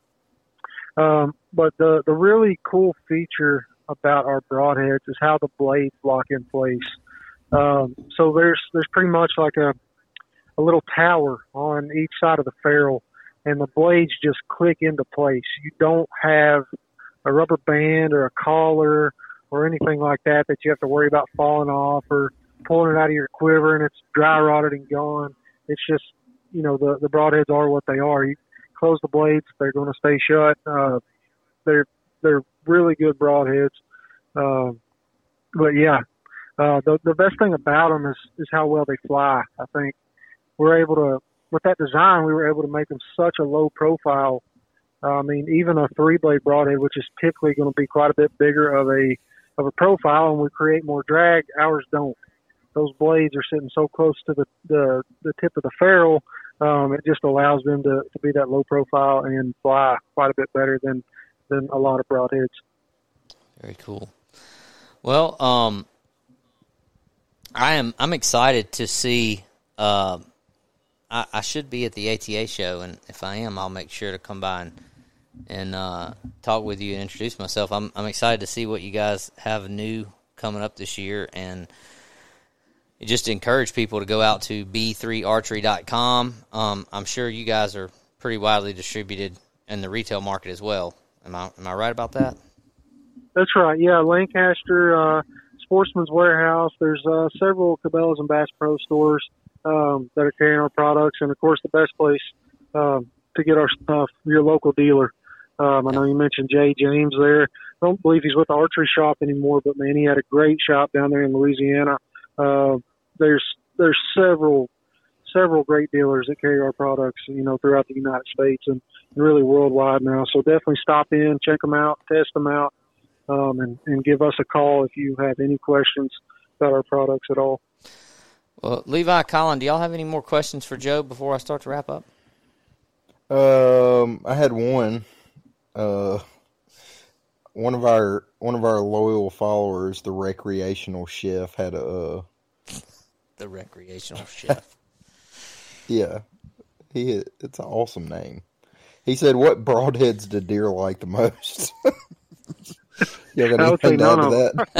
Speaker 8: Um, but the, the really cool feature about our broadheads is how the blades lock in place. Um, so there's there's pretty much like a a little tower on each side of the ferrule, and the blades just click into place. You don't have a rubber band or a collar or anything like that that you have to worry about falling off or pulling it out of your quiver and it's dry rotted and gone. It's just, you know, the, the broadheads are what they are. You close the blades, they're going to stay shut. Uh, they're, they're really good broadheads. Uh, but yeah, uh, the, the best thing about them is, is how well they fly. I think we're able to, with that design, we were able to make them such a low profile. Uh, I mean, even a three blade broadhead, which is typically going to be quite a bit bigger of a, of a profile and we create more drag, ours don't. Those blades are sitting so close to the, the, the tip of the ferrule, um, it just allows them to, to be that low profile and fly quite a bit better than, than a lot of broadheads.
Speaker 4: Very cool. Well, um, I am I'm excited to see. Uh, I, I should be at the A T A show, and if I am, I'll make sure to come by and, and uh, talk with you and introduce myself. I'm I'm excited to see what you guys have new coming up this year, and just encourage people to go out to b three archery dot com. Um, I'm sure you guys are pretty widely distributed in the retail market as well. Am I am I right about that?
Speaker 8: That's right. Yeah, Lancaster, uh, Sportsman's Warehouse. There's uh, several Cabela's and Bass Pro stores um, that are carrying our products, and of course, the best place um, to get our stuff, your local dealer. Um, I know you mentioned Jay James there. I don't believe he's with the archery shop anymore, but man, he had a great shop down there in Louisiana. Uh, there's there's several several great dealers that carry our products, you know, throughout the United States and really worldwide now. So definitely stop in, check them out, test them out, um, and, and give us a call if you have any questions about our products at all.
Speaker 4: Well, Levi, Colin, do y'all have any more questions for Joe before I start to wrap up?
Speaker 6: Um, I had one. Uh, one of our one of our loyal followers, the recreational chef, had a. Uh,
Speaker 4: the recreational chef.
Speaker 6: Yeah, he. It's an awesome name. He said, "What broadheads do deer like the most?" You have anything to add to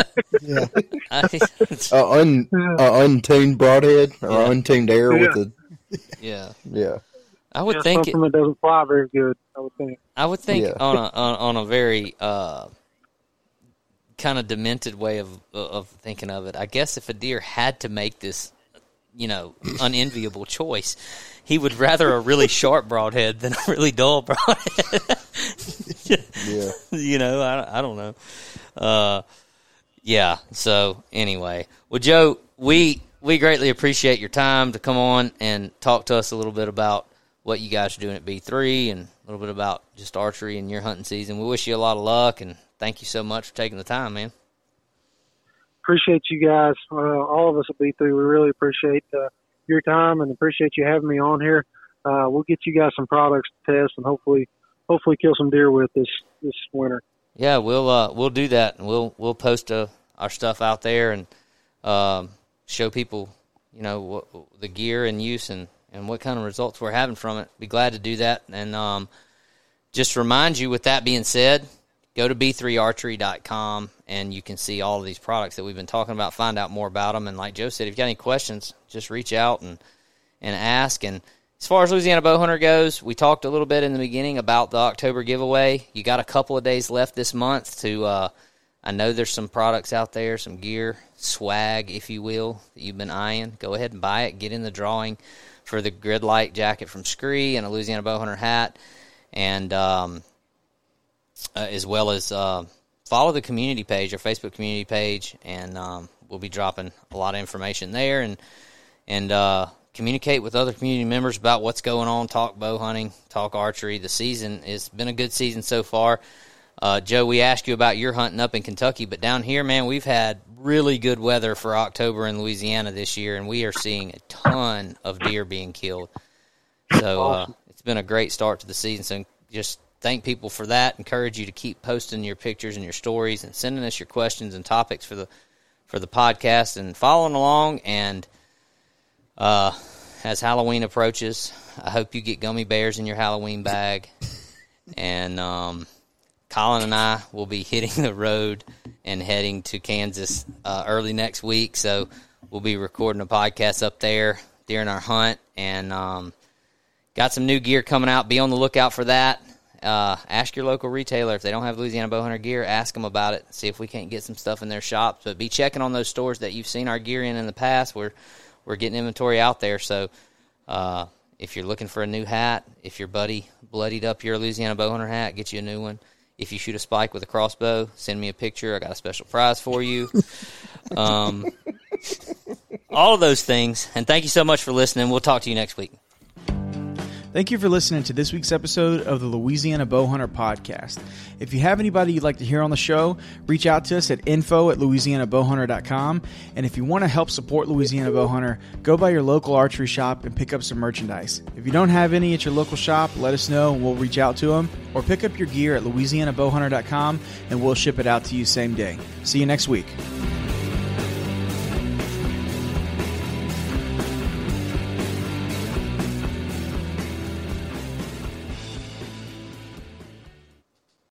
Speaker 6: that?
Speaker 5: Yeah.
Speaker 6: uh, un, uh, untuned broadhead or yeah. untuned air
Speaker 8: yeah.
Speaker 6: with the.
Speaker 4: Yeah.
Speaker 6: Yeah.
Speaker 4: I would
Speaker 8: yeah,
Speaker 4: think
Speaker 8: something
Speaker 4: it,
Speaker 8: that doesn't fly very good. I would think.
Speaker 4: I would think
Speaker 6: Yeah.
Speaker 4: on a on, on a very uh, kind of demented way of of thinking of it. I guess if a deer had to make this, you know, unenviable choice, he would rather a really sharp broadhead than a really dull broadhead.
Speaker 6: Yeah.
Speaker 4: You know, I I don't know. Uh, yeah. So anyway, well, Joe, we we greatly appreciate your time to come on and talk to us a little bit about what you guys are doing at B three and a little bit about just archery and your hunting season. We wish you a lot of luck, and thank you so much for taking the time, man.
Speaker 8: Appreciate you guys, uh, all of us at B three. We really appreciate uh, your time and appreciate you having me on here. Uh, we'll get you guys some products to test and hopefully, hopefully kill some deer with this this winter.
Speaker 4: Yeah, we'll uh, we'll do that, and we'll we'll post uh, our stuff out there and um, show people, you know, what, the gear and use and, and what kind of results we're having from it. Be glad to do that, and um, just remind you. With that being said, go to b three archery dot com and you can see all of these products that we've been talking about. Find out more about them, and like Joe said, if you got any questions, just reach out and and ask. And as far as Louisiana Bowhunter goes, we talked a little bit in the beginning about the October giveaway. You got a couple of days left this month to, uh, I know there's some products out there, some gear, swag, if you will, that you've been eyeing. Go ahead and buy it. Get in the drawing for the Gridlight jacket from Scree and a Louisiana Bowhunter hat, and um, uh, as well as uh, follow the community page, our Facebook community page, and um, we'll be dropping a lot of information there, and, and, uh, communicate with other community members about what's going on, talk bow hunting, talk archery. The season has been a good season so far. Uh, Joe, we asked you about your hunting up in Kentucky, but down here, man, we've had really good weather for October in Louisiana this year, and we are seeing a ton of deer being killed. So uh, it's been a great start to the season. So just thank people for that. Encourage you to keep posting your pictures and your stories and sending us your questions and topics for the for the podcast and following along. And Uh, as Halloween approaches, I hope you get gummy bears in your Halloween bag. And um, Colin and I will be hitting the road and heading to Kansas uh, early next week. So we'll be recording a podcast up there during our hunt. And um, got some new gear coming out. Be on the lookout for that. Uh, ask your local retailer. If they don't have Louisiana Bowhunter gear, ask them about it. See if we can't get some stuff in their shops. But be checking on those stores that you've seen our gear in in the past. We're We're getting inventory out there, so uh, if you're looking for a new hat, if your buddy bloodied up your Louisiana Bowhunter hat, get you a new one. If you shoot a spike with a crossbow, send me a picture. I got a special prize for you. um, all of those things, and thank you so much for listening. We'll talk to you next week.
Speaker 5: Thank you for listening to this week's episode of the Louisiana Bowhunter Podcast. If you have anybody you'd like to hear on the show, reach out to us at info at louisiana bowhunter dot com. And if you want to help support Louisiana Bowhunter, go by your local archery shop and pick up some merchandise. If you don't have any at your local shop, let us know and we'll reach out to them. Or pick up your gear at louisiana bowhunter dot com and we'll ship it out to you same day. See you next week.